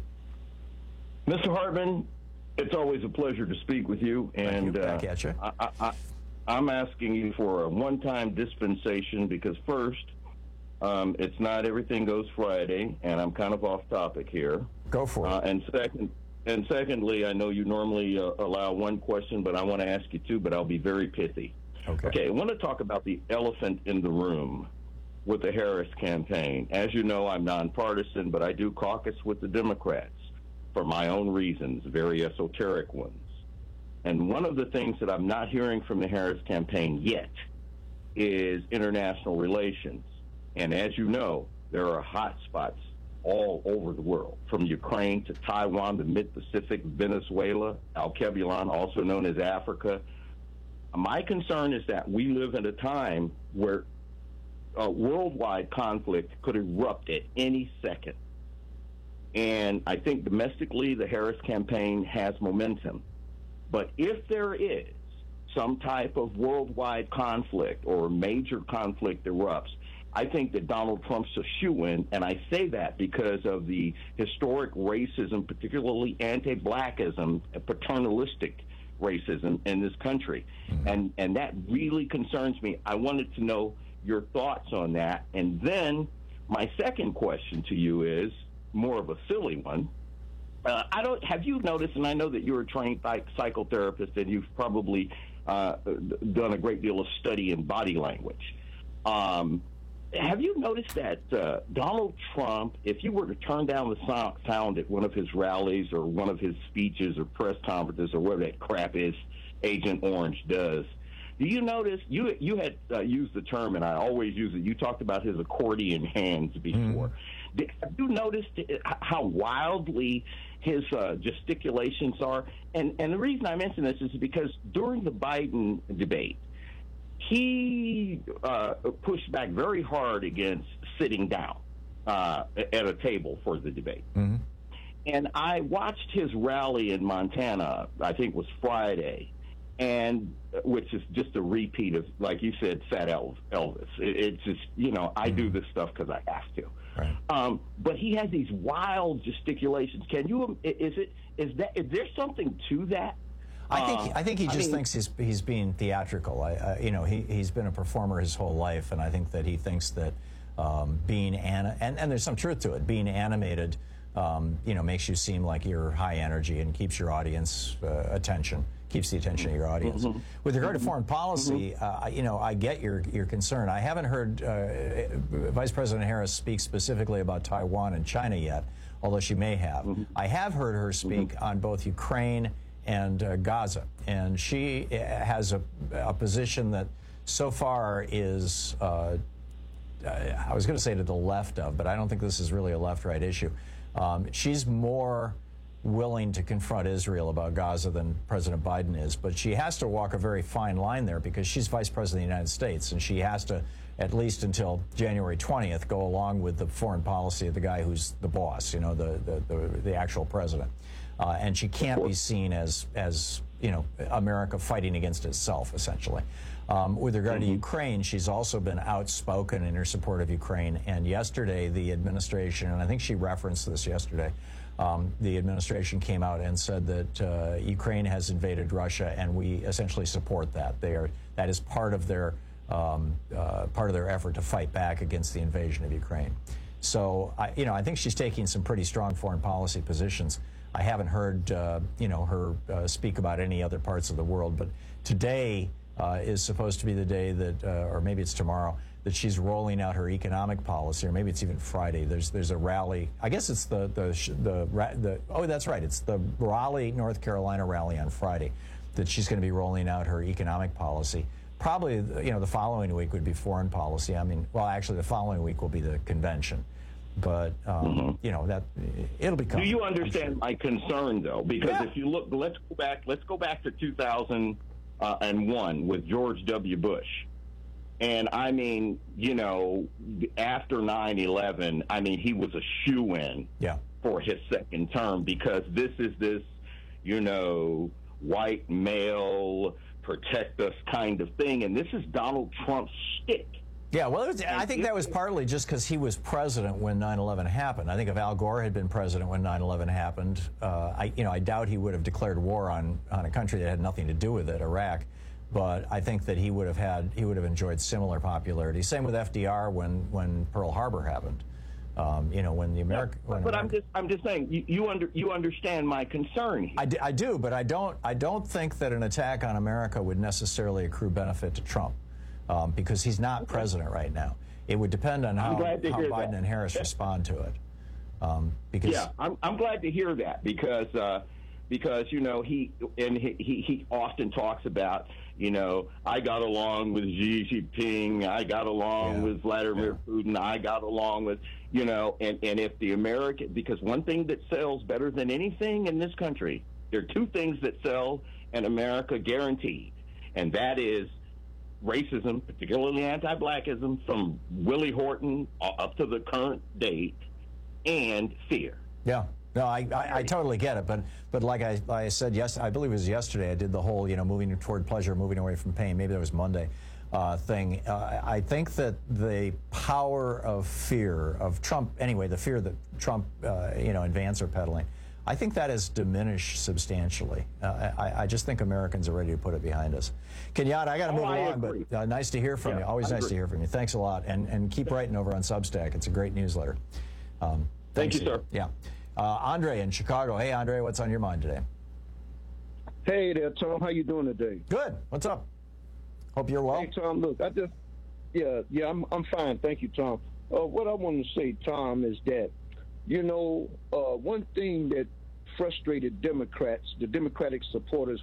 Speaker 11: Mister Hartman, it's always a pleasure to speak with you. And
Speaker 15: you. Back
Speaker 11: uh,
Speaker 15: at you.
Speaker 11: I, I, I, I'm asking you for a one-time dispensation because first, um, it's not everything goes Friday, and I'm kind of off topic here.
Speaker 15: Go for it.
Speaker 11: Uh, and second, and secondly, I know you normally uh, allow one question, but I want to ask you two, but I'll be very pithy.
Speaker 15: Okay.
Speaker 11: Okay, I want to talk about the elephant in the room with the Harris campaign. As you know, I'm nonpartisan, but I do caucus with the Democrats for my own reasons, very esoteric ones. And one of the things that I'm not hearing from the Harris campaign yet is international relations. And as you know, there are hot spots all over the world, from Ukraine to Taiwan, the Mid-Pacific, Venezuela, Al-Kebulon, also known as Africa. My concern is that we live in a time where a worldwide conflict could erupt at any second. And I think domestically, the Harris campaign has momentum. But if there is some type of worldwide conflict or major conflict erupts, I think that Donald Trump's a shoo-in, and I say that because of the historic racism, particularly anti-blackism, paternalistic racism in this country. Mm-hmm. And, and that really concerns me. I wanted to know your thoughts on that. And then my second question to you is more of a silly one. Uh, I don't. Have you noticed, and I know that you're a trained psychotherapist and you've probably uh, done a great deal of study in body language. Um, have you noticed that uh, Donald Trump, if you were to turn down the sound at one of his rallies or one of his speeches or press conferences or whatever that crap is Agent Orange does, Do you notice, you you had uh, used the term, and I always use it, you talked about his accordion hands before. Mm. Did, have you noticed how wildly his uh, gesticulations are? And, and the reason I mention this is because during the Biden debate, he uh, pushed back very hard against sitting down uh, at a table for the debate. Mm-hmm. And I watched his rally in Montana, I think it was Friday, and which is just a repeat of, like you said, Fat Elvis. It, it's just, you know, I do this stuff because I have to. Right. Um, but he has these wild gesticulations. Can you? Is it? Is that? Is there something to that?
Speaker 15: I think.
Speaker 11: Uh,
Speaker 15: I think he just
Speaker 11: I mean,
Speaker 15: thinks he's he's being theatrical. I, uh, you know, he he's been a performer his whole life, and I think that he thinks that um, being an, and and there's some truth to it. Being animated, um, you know, makes you seem like you're high energy and keeps your audience uh, attention. Keeps the attention of your audience. Mm-hmm. With regard to foreign policy, mm-hmm. uh, you know, I get your your concern. I haven't heard uh, Vice President Harris speak specifically about Taiwan and China yet, although she may have. Mm-hmm. I have heard her speak mm-hmm. on both Ukraine and uh, Gaza, and she has a, a position that so far is, uh, I was going to say to the left of, but I don't think this is really a left-right issue. Um, she's more willing to confront Israel about Gaza than President Biden is, but she has to walk a very fine line there because she's Vice President of the United States, and she has to, at least until January twentieth, go along with the foreign policy of the guy who's the boss, you know, the the, the, the actual president. Uh, and she can't be seen as, as, you know, America fighting against itself, essentially. Um, with regard mm-hmm. to Ukraine, she's also been outspoken in her support of Ukraine, and yesterday the administration, and I think she referenced this yesterday, Um, the administration came out and said that uh, Ukraine has invaded Russia, and we essentially support that. They are that is part of their um, uh, part of their effort to fight back against the invasion of Ukraine. So, I, you know, I think she's taking some pretty strong foreign policy positions. I haven't heard, uh, you know, her uh, speak about any other parts of the world, but today uh, is supposed to be the day that, uh, or maybe it's tomorrow, that she's rolling out her economic policy, or maybe it's even Friday. There's there's a rally. I guess it's the the the, the oh that's right. It's the Raleigh, North Carolina rally on Friday that she's going to be rolling out her economic policy. Probably, you know, the following week would be foreign policy. I mean, well, actually, the following week will be the convention. But um, mm-hmm. you know that it'll be coming.
Speaker 11: Do you understand sure. my concern though? Because
Speaker 15: yeah.
Speaker 11: if you look, let's go back. Let's go back to two thousand one with George W. Bush. And I mean, you know, after nine eleven, I mean, he was a shoo-in
Speaker 15: yeah.
Speaker 11: for his second term because this is this, you know, white male, protect us kind of thing. And this is Donald Trump's shtick.
Speaker 15: Yeah, well, it was, I think that was partly just because he was president when nine eleven happened. I think if Al Gore had been president when nine eleven happened, uh, I, you know, I doubt he would have declared war on, on a country that had nothing to do with it, Iraq. But I think that he would have had he would have enjoyed similar popularity. Same with F D R when, when Pearl Harbor happened. Um, you know, when the American.
Speaker 11: Yeah, but I'm just I'm just saying you, you under you understand my concern here.
Speaker 15: I do, I do, but I don't I don't think that an attack on America would necessarily accrue benefit to Trump um, because he's not president right now. It would depend on how, how Biden
Speaker 11: that.
Speaker 15: and Harris respond to it. Um, because
Speaker 11: yeah, I'm I'm glad to hear that because uh, because you know he and he, he he often talks about. You know, I got along with Xi Jinping. I got along
Speaker 15: yeah.
Speaker 11: with Vladimir yeah. Putin. I got along with, you know, and, and if the American, because one thing that sells better than anything in this country, there are two things that sell in America guaranteed, and that is racism, particularly anti-blackism, from Willie Horton up to the current date, and fear.
Speaker 15: Yeah. No, I, I, I totally get it, but but like I, I said, yes, I believe it was yesterday. I did the whole, you know, moving toward pleasure, moving away from pain. Maybe that was Monday uh, thing. Uh, I think that the power of fear of Trump, anyway, the fear that Trump, uh, you know, and Vance are peddling, I think that has diminished substantially. Uh, I, I just think Americans are ready to put it behind us. Kenyatta, I got to move
Speaker 11: oh,
Speaker 15: along, but uh, nice to hear from
Speaker 11: yeah,
Speaker 15: you. Always
Speaker 11: I
Speaker 15: nice
Speaker 11: agree.
Speaker 15: to hear from you. Thanks a lot, and and keep writing over on Substack. It's a great newsletter. Um,
Speaker 11: Thank you, sir.
Speaker 15: Yeah. Uh, Andre in Chicago. Hey, Andre, what's on your mind today?
Speaker 12: Hey there, Tom. How you doing today?
Speaker 15: Good. What's up? Hope you're well.
Speaker 12: Hey, Tom. Look, I just, yeah, yeah, I'm, I'm fine. Thank you, Tom. Uh, what I want to say, Tom, is that, you know, uh, one thing that frustrated Democrats, the Democratic supporters with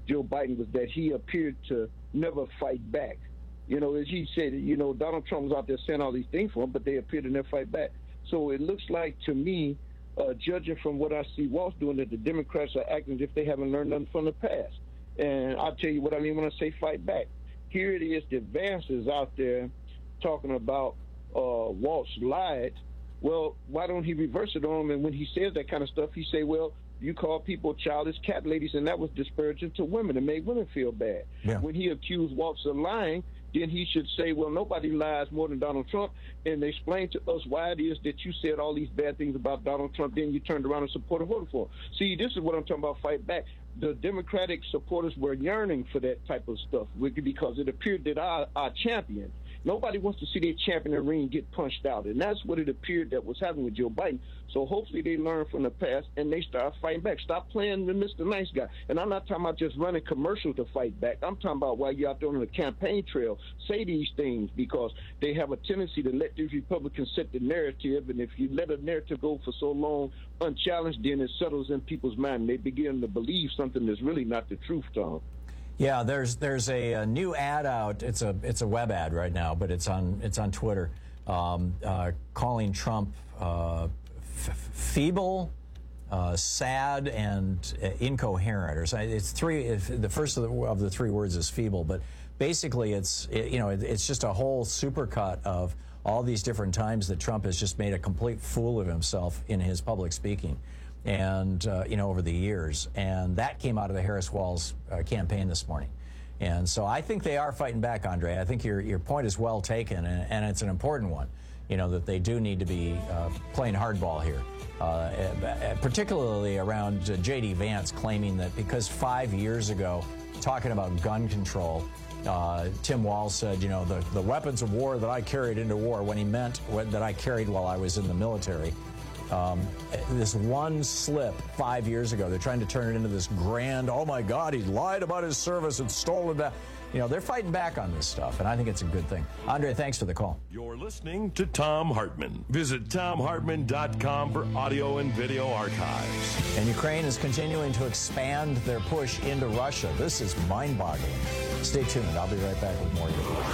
Speaker 12: Joe Biden was that he appeared to never fight back. You know, as he said, you know, Donald Trump was out there saying all these things for him, but they appear to never fight back. So it looks like to me, uh, judging from what I see Waltz doing, that the Democrats are acting as if they haven't learned nothing from the past. And I'll tell you what I mean when I say fight back. Here it is, the advances out there talking about uh, Waltz lied. Well, why don't he reverse it on him? And when he says that kind of stuff, he say, well, you call people childish cat ladies, and that was disparaging to women and made women feel bad. Yeah. When he accused Waltz of lying, then he should say, well, nobody lies more than Donald Trump, and explain to us why it is that you said all these bad things about Donald Trump, then you turned around and supported voted for him. See, this is what I'm talking about, fight back. The Democratic supporters were yearning for that type of stuff because it appeared that our, our champion, nobody wants to see their champion in the ring get punched out, and that's what it appeared that was happening with Joe Biden. So hopefully they learn from the past and they start fighting back. Stop playing the Mister Nice Guy. And I'm not talking about just running commercials to fight back. I'm talking about while you're out there on the campaign trail, say these things, because they have a tendency to let these Republicans set the narrative, and if you let a narrative go for so long unchallenged, then it settles in people's mind. They begin to believe something that's really not the truth, Tom.
Speaker 15: Yeah, there's there's a, a new ad out. It's a it's a web ad right now, but it's on it's on Twitter, um, uh, calling Trump uh, f- feeble, uh, sad, and uh, incoherent. Or something. It's three. If the first of the, of the three words is feeble, but basically it's it, you know it, it's just a whole supercut of all these different times that Trump has just made a complete fool of himself in his public speaking. And, uh, you know, over the years. And that came out of the Harris-Walz uh, campaign this morning. And so I think they are fighting back, Andre. I think your your point is well taken, and, and it's an important one, you know, that they do need to be uh, playing hardball here, uh, particularly around uh, J D Vance claiming that because five years ago, talking about gun control, uh, Tim Walz said, you know, the, the weapons of war that I carried into war, when he meant what, that I carried while I was in the military. Um, this one slip five years ago, they're trying to turn it into this grand, oh my God, he lied about his service and stolen that. You know, they're fighting back on this stuff, and I think it's a good thing. Andre, thanks for the call.
Speaker 14: You're listening to Thom Hartmann. Visit Thom Hartmann dot com for audio and video archives.
Speaker 15: And Ukraine is continuing to expand their push into Russia. This is mind-boggling. Stay tuned. I'll be right back with more.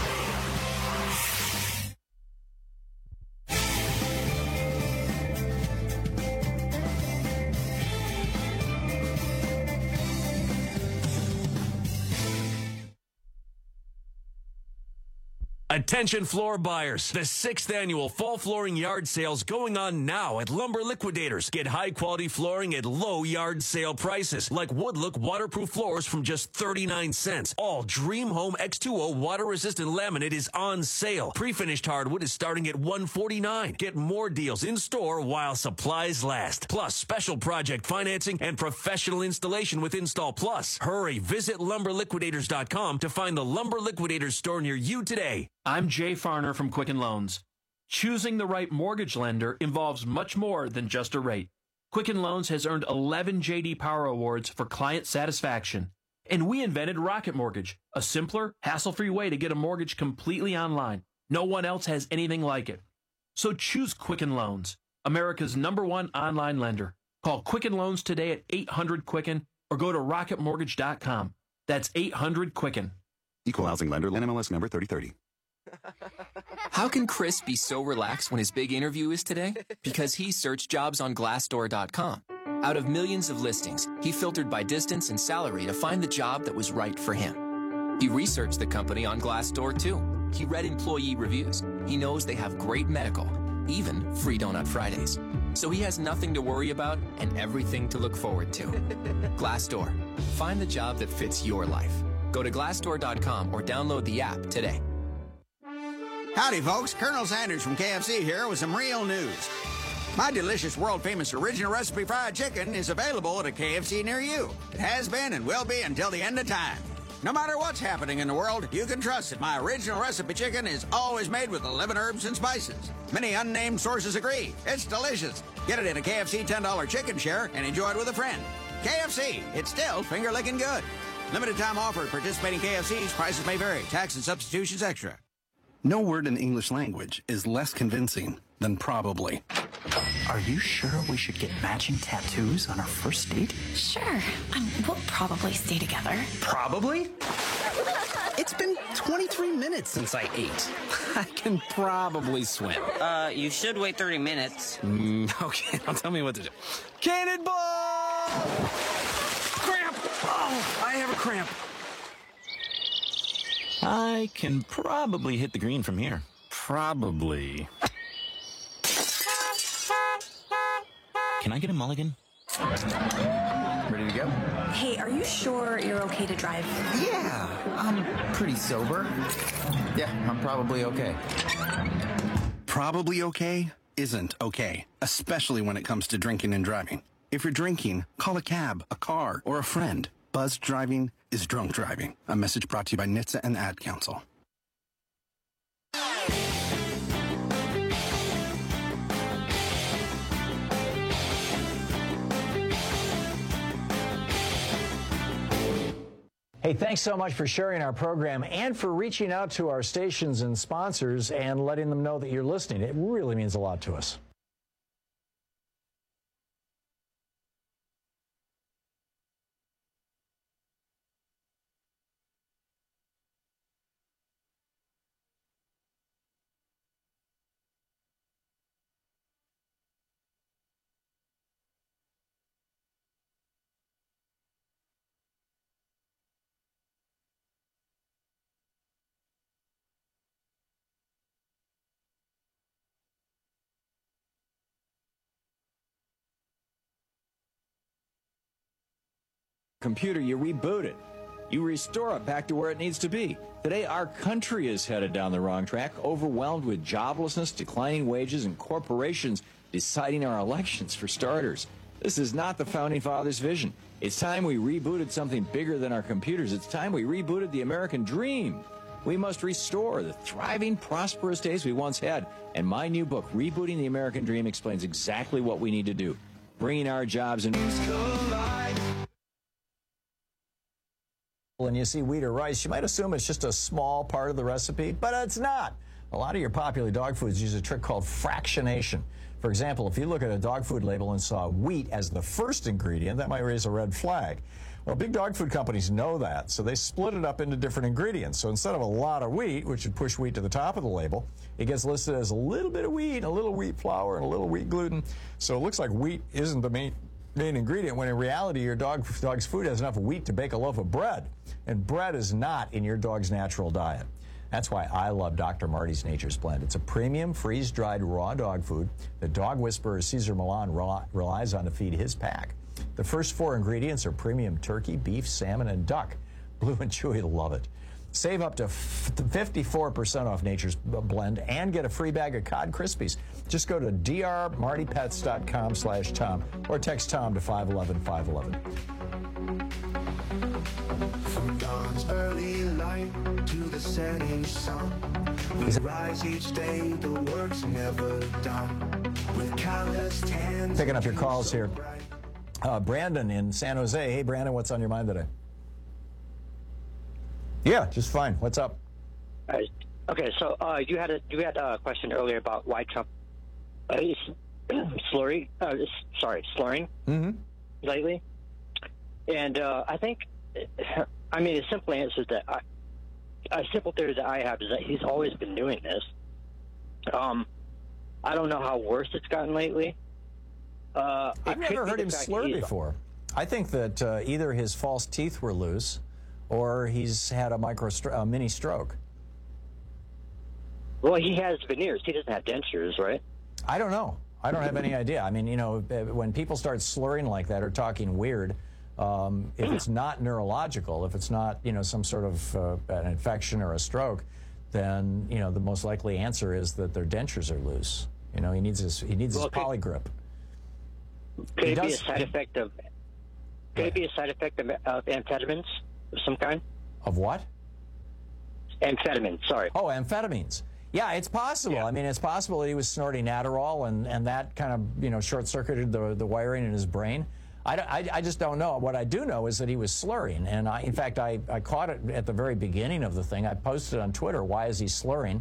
Speaker 3: Attention floor buyers. The sixth annual fall flooring yard sales going on now at Lumber Liquidators. Get high quality flooring at low yard sale prices like Woodlook waterproof floors from just thirty-nine cents. All Dream Home X two O water resistant laminate is on sale. Pre-finished hardwood is starting at one forty-nine. Get more deals in store while supplies last. Plus special project financing and professional installation with Install Plus. Hurry, visit lumber liquidators dot com to find the Lumber Liquidators store near you today.
Speaker 22: I'm Jay Farner from Quicken Loans. Choosing the right mortgage lender involves much more than just a rate. Quicken Loans has earned eleven J D Power Awards for client satisfaction. And we invented Rocket Mortgage, a simpler, hassle-free way to get a mortgage completely online. No one else has anything like it. So choose Quicken Loans, America's number one online lender. Call Quicken Loans today at eight hundred Quicken or go to rocket mortgage dot com. That's eight hundred Quicken.
Speaker 13: Equal housing lender, N M L S number thirty thirty.
Speaker 16: How can Chris be so relaxed when his big interview is today? Because he searched jobs on glassdoor dot com. Out of millions of listings, he filtered by distance and salary to find the job that was right for him. He researched the company on Glassdoor too. He read employee reviews. He knows they have great medical, even free Donut Fridays. So he has nothing to worry about and everything to look forward to. Glassdoor. Find the job that fits your life. Go to glassdoor dot com or download the app today.
Speaker 17: Howdy, folks. Colonel Sanders from K F C here with some real news. My delicious, world-famous original recipe fried chicken is available at a K F C near you. It has been and will be until the end of time. No matter what's happening in the world, you can trust that my original recipe chicken is always made with eleven herbs and spices. Many unnamed sources agree. It's delicious. Get it in a K F C ten dollar chicken share and enjoy it with a friend. K F C, it's still finger-licking good. Limited time offer at participating K F Cs. Prices may vary. Tax and substitutions extra.
Speaker 18: No word in English language is less convincing than probably.
Speaker 2: Are you sure we should get matching tattoos on our first date?
Speaker 4: Sure. Um, we'll probably stay together.
Speaker 2: Probably? It's been twenty-three minutes since I ate. I can probably swim.
Speaker 18: Uh, you should wait thirty minutes.
Speaker 2: Mm, okay, now tell me what to do. Cannonball! Cramp! Oh, I have a cramp.
Speaker 19: I can probably hit the green from here.
Speaker 2: Probably.
Speaker 19: Can I get a mulligan?
Speaker 2: Ready to go?
Speaker 4: Hey, are you sure you're okay to drive?
Speaker 2: Yeah, I'm pretty sober. Yeah, I'm probably okay.
Speaker 20: Probably okay isn't okay, especially when it comes to drinking and driving. If you're drinking, call a cab, a car, or a friend. Buzzed driving is drunk driving. A message brought to you by N H T S A and Ad Council.
Speaker 15: Hey, thanks so much for sharing our program and for reaching out to our stations and sponsors and letting them know that you're listening. It really means a lot to us.
Speaker 21: Computer, you reboot it. You restore it back to where it needs to be. Today, our country is headed down the wrong track, overwhelmed with joblessness, declining wages, and corporations deciding our elections for starters. This is not the Founding Fathers' vision. It's time we rebooted something bigger than our computers. It's time we rebooted the American dream. We must restore the thriving, prosperous days we once had. And my new book, Rebooting the American Dream, explains exactly what we need to do. Bringing our jobs and...
Speaker 15: And you see wheat or rice, you might assume it's just a small part of the recipe, but it's not. A lot of your popular dog foods use a trick called fractionation. For example, if you look at a dog food label and saw wheat as the first ingredient, that might raise a red flag. Well, big dog food companies know that, so they split it up into different ingredients. So instead of a lot of wheat, which would push wheat to the top of the label, it gets listed as a little bit of wheat, a little wheat flour, and a little wheat gluten. So it looks like wheat isn't the main main ingredient, when in reality your dog, dog's food has enough wheat to bake a loaf of bread. And bread is not in your dog's natural diet. That's why I love Doctor Marty's Nature's Blend. It's a premium, freeze-dried, raw dog food that dog whisperer Cesar Millan relies on to feed his pack. The first four ingredients are premium turkey, beef, salmon, and duck. Blue and Chewy love it. Save up to fifty-four percent off Nature's Blend and get a free bag of Cod Krispies. Just go to d r marty pets dot com slash Tom or text Tom to five one one five one one.
Speaker 23: From dawn's early light to the setting sun, we rise each day, the work's never done. With countless tens.
Speaker 15: Picking up your calls here. Uh, Brandon in San Jose. Hey, Brandon, what's on your mind today? Yeah, just fine. What's up?
Speaker 28: Uh, okay, so uh, you had a you had a question earlier about why Trump uh, is slurring. Uh, sorry, slurring
Speaker 15: mm-hmm.
Speaker 28: lately, and uh, I think, I mean, the simple answer is that I, a simple theory that I have is that he's always been doing this. Um, I don't know how worse it's gotten lately. Uh,
Speaker 15: I've never heard him slur before. I think that uh, either his false teeth were loose, or he's had a micro, a mini stroke.
Speaker 28: Well, he has veneers. He doesn't have dentures, right?
Speaker 15: I don't know. I don't have any idea. I mean, you know, when people start slurring like that or talking weird, um, if it's not neurological, if it's not, you know, some sort of uh, an infection or a stroke, then, you know, the most likely answer is that their dentures are loose. You know, he needs his he needs well, his polygrip.
Speaker 28: Could he it does, be a side effect of? Could it be a side effect of, of amphetamines of some kind?
Speaker 15: Of what?
Speaker 28: Amphetamines. Sorry.
Speaker 15: Oh, amphetamines. Yeah, it's possible. Yeah. I mean, it's possible that he was snorting Adderall, and, and that kind of, you know, short-circuited the, the wiring in his brain. I, I, I just don't know. What I do know is that he was slurring, and I, in fact, I, I caught it at the very beginning of the thing. I posted on Twitter, why is he slurring?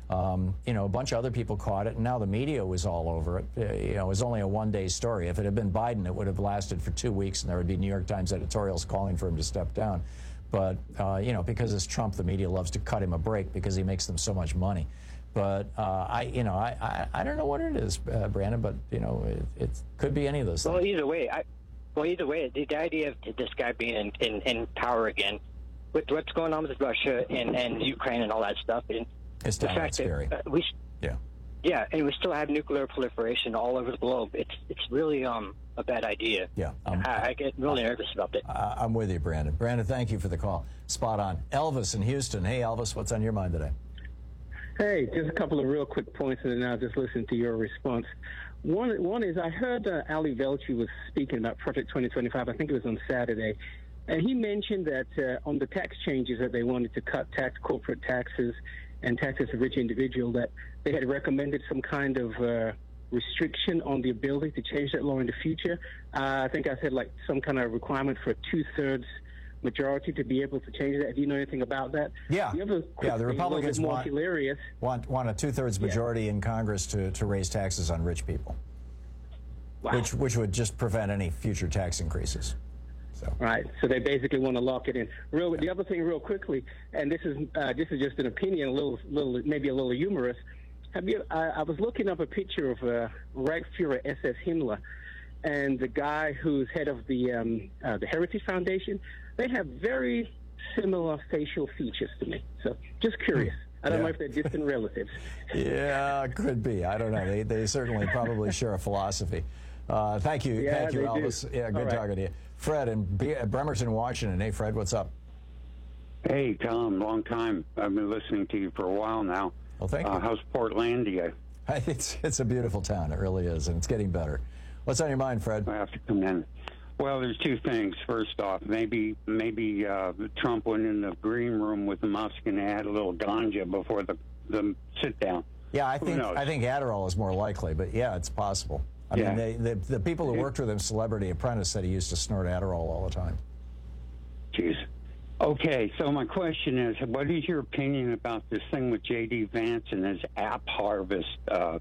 Speaker 15: Um, you know, a bunch of other people caught it, and now the media was all over it. Uh, you know, it was only a one-day story. If it had been Biden, it would have lasted for two weeks, and there would be New York Times editorials calling for him to step down. But, uh, you know, because it's Trump, the media loves to cut him a break because he makes them so much money. But, uh, I, you know, I, I, I don't know what it is, uh, Brandon, but, you know, it, it could be any of those
Speaker 28: well,
Speaker 15: things.
Speaker 28: Either way, I, well, either way, the, the idea of this guy being in, in, in power again, with what's going on with Russia and, and Ukraine and all that stuff, and
Speaker 15: it's
Speaker 28: the fact
Speaker 15: scary.
Speaker 28: that uh, we,
Speaker 15: yeah,
Speaker 28: yeah, and we still have nuclear proliferation all over the globe. It's it's really um a bad idea.
Speaker 15: Yeah, um,
Speaker 28: I, I get really nervous about it.
Speaker 15: I, I'm with you, Brandon. Brandon, thank you for the call. Spot on. Elvis in Houston. Hey, Elvis, what's on your mind today?
Speaker 1: Hey, just a couple of real quick points, and then I'll just listen to your response. One, one is I heard uh, Ali Velshi was speaking about Project twenty twenty-five. I think it was on Saturday. And he mentioned that uh, on the tax changes that they wanted to cut tax, corporate taxes and taxes of rich individual, that they had recommended some kind of uh, restriction on the ability to change that law in the future. Uh, I think I said like some kind of requirement for a two-thirds majority to be able to change that. Do you know anything about that?
Speaker 15: Yeah,
Speaker 1: the other
Speaker 15: yeah. The Republicans
Speaker 1: more
Speaker 15: want,
Speaker 1: hilarious.
Speaker 15: want want a two-thirds majority yeah. in Congress to, to raise taxes on rich people,
Speaker 1: wow.
Speaker 15: which which would just prevent any future tax increases. So.
Speaker 1: Right, so they basically want to lock it in. Real, the other thing, real quickly, and this is uh, this is just an opinion, a little, little, maybe a little humorous. Have you? I, I was looking up a picture of uh, Reichsfuhrer S S Himmler, and the guy who's head of the um, uh, the Heritage Foundation. They have very similar facial features to me. So, just curious. I don't
Speaker 15: yeah.
Speaker 1: know if they're distant relatives.
Speaker 15: Yeah, could be. I don't know. They they certainly probably share a philosophy. Uh, thank you,
Speaker 1: yeah,
Speaker 15: thank you,
Speaker 1: they
Speaker 15: Elvis.
Speaker 1: Do.
Speaker 15: Yeah, good
Speaker 1: right.
Speaker 15: talking to you. Fred in B- Bremerton, Washington. Hey, Fred, what's up?
Speaker 5: Hey, Tom, long time. I've been listening to you for a while now.
Speaker 15: Well, thank
Speaker 5: uh,
Speaker 15: you.
Speaker 5: How's Portlandia?
Speaker 15: It's it's a beautiful town. It really is, and it's getting better. What's on your mind, Fred?
Speaker 5: I have to come in. Well, there's two things. First off, maybe maybe uh, Trump went in the green room with Musk and had a little ganja before the, the sit down.
Speaker 15: Yeah, I
Speaker 5: Who
Speaker 15: think
Speaker 5: knows?
Speaker 15: I think Adderall is more likely, but yeah, it's possible. I
Speaker 5: Yeah.
Speaker 15: mean, they, the the people who worked with him, Celebrity Apprentice, said he used to snort Adderall all the time.
Speaker 5: Jeez. Okay, so my question is, what is your opinion about this thing with J D Vance and his App Harvest uh,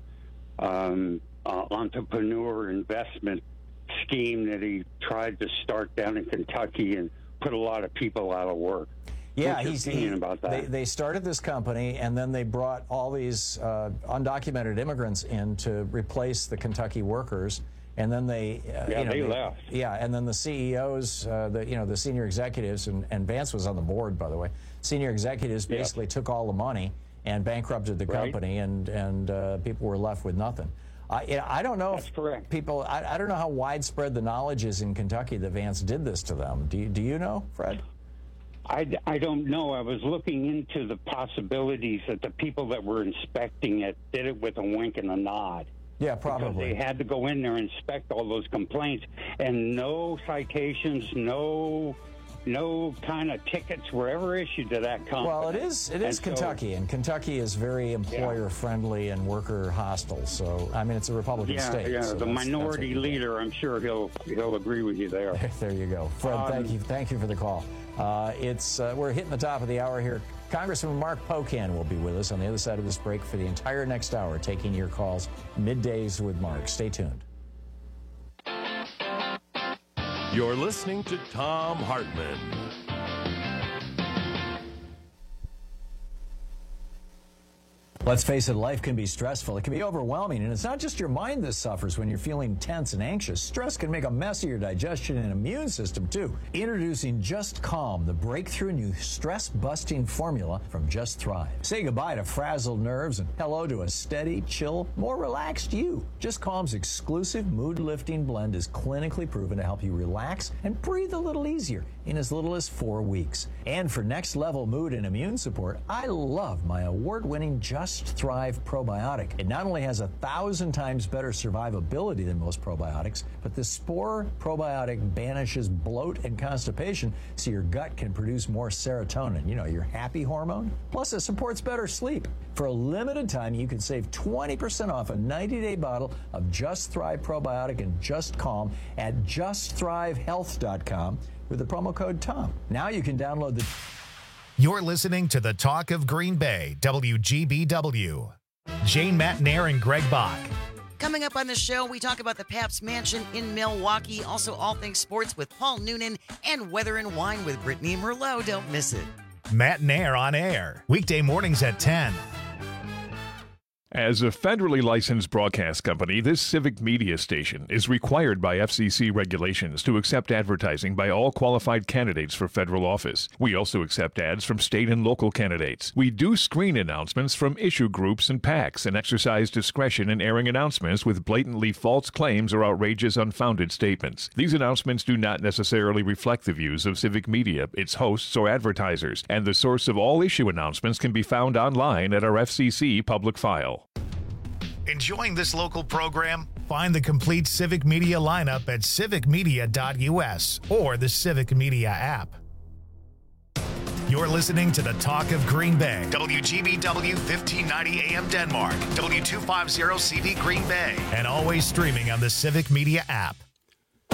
Speaker 5: um, uh, entrepreneur investment scheme that he tried to start down in Kentucky and put a lot of people out of work?
Speaker 15: Yeah,
Speaker 5: What's your
Speaker 15: he's,
Speaker 5: opinion
Speaker 15: he,
Speaker 5: about that?
Speaker 15: They, they started this company, and then they brought all these uh, undocumented immigrants in to replace the Kentucky workers. And then they, uh,
Speaker 5: Yeah,
Speaker 15: you know,
Speaker 5: they
Speaker 15: they
Speaker 5: left.
Speaker 15: Yeah, and then the C E Os, uh, the you know, the senior executives, and, and Vance was on the board, by the way. Senior executives basically yep. took all the money and bankrupted the
Speaker 5: Right.
Speaker 15: company, and and uh, people were left with nothing. I, you know, I don't know
Speaker 5: That's
Speaker 15: if
Speaker 5: correct.
Speaker 15: people. I, I don't know how widespread the knowledge is in Kentucky that Vance did this to them. Do you, do you know, Fred?
Speaker 5: I, I don't know. I was looking into the possibilities that the people that were inspecting it did it with a wink and a nod.
Speaker 15: Yeah,
Speaker 5: Because
Speaker 15: probably.
Speaker 5: they had to go in there and inspect all those complaints, and no citations, no no kind of tickets were ever issued to that company.
Speaker 15: Well, it is it is
Speaker 5: And so-
Speaker 15: Kentucky, and Kentucky is very employer friendly and worker hostile. So I mean, it's a Republican
Speaker 5: yeah,
Speaker 15: state.
Speaker 5: yeah.
Speaker 15: so
Speaker 5: the
Speaker 15: that's- that's what
Speaker 5: minority
Speaker 15: you get.
Speaker 5: leader, I'm sure he'll he'll agree with you there.
Speaker 15: There you go, Fred.
Speaker 5: Um,
Speaker 15: thank you, thank you for the call. Uh, it's uh, we're hitting the top of the hour here. Congressman Mark Pocan will be with us on the other side of this break for the entire next hour, taking your calls middays with Mark. Stay tuned.
Speaker 14: You're listening to Tom Hartman.
Speaker 15: Let's face it, life can be stressful. It can be overwhelming, and it's not just your mind that suffers when you're feeling tense and anxious. Stress can make a mess of your digestion and immune system, too. Introducing Just Calm, the breakthrough new stress-busting formula from Just Thrive. Say goodbye to frazzled nerves and hello to a steady, chill, more relaxed you. Just Calm's exclusive mood-lifting blend is clinically proven to help you relax and breathe a little easier in as little as four weeks. And for next-level mood and immune support, I love my award-winning Just Thrive probiotic. It not only has a thousand times better survivability than most probiotics, but the Spore probiotic banishes bloat and constipation so your gut can produce more serotonin, you know, your happy hormone. Plus, it supports better sleep. For a limited time, you can save twenty percent off a ninety-day bottle of Just Thrive probiotic and Just Calm at just thrive health dot com with the promo code TOM. Now you can download the
Speaker 6: You're listening to the Talk of Green Bay, W G B W. Jane Matnair and Greg Bach.
Speaker 7: Coming up on the show, we talk about the Pabst Mansion in Milwaukee, also all things sports with Paul Noonan, and Weather and Wine with Brittany Merlot. Don't miss it.
Speaker 6: Matnair on air, weekday mornings at ten.
Speaker 8: As a federally licensed broadcast company, this civic media station is required by F C C regulations to accept advertising by all qualified candidates for federal office. We also accept ads from state and local candidates. We do screen announcements from issue groups and PACs and exercise discretion in airing announcements with blatantly false claims or outrageous, unfounded statements. These announcements do not necessarily reflect the views of civic media, its hosts, or advertisers, and the source of all issue announcements can be found online at our F C C public file.
Speaker 6: Enjoying this local program? Find the complete Civic Media lineup at civic media dot U S or the Civic Media app. You're listening to the Talk of Green Bay. W G B W fifteen ninety A M Denmark. W two fifty C D Green Bay. And always streaming on the Civic Media app.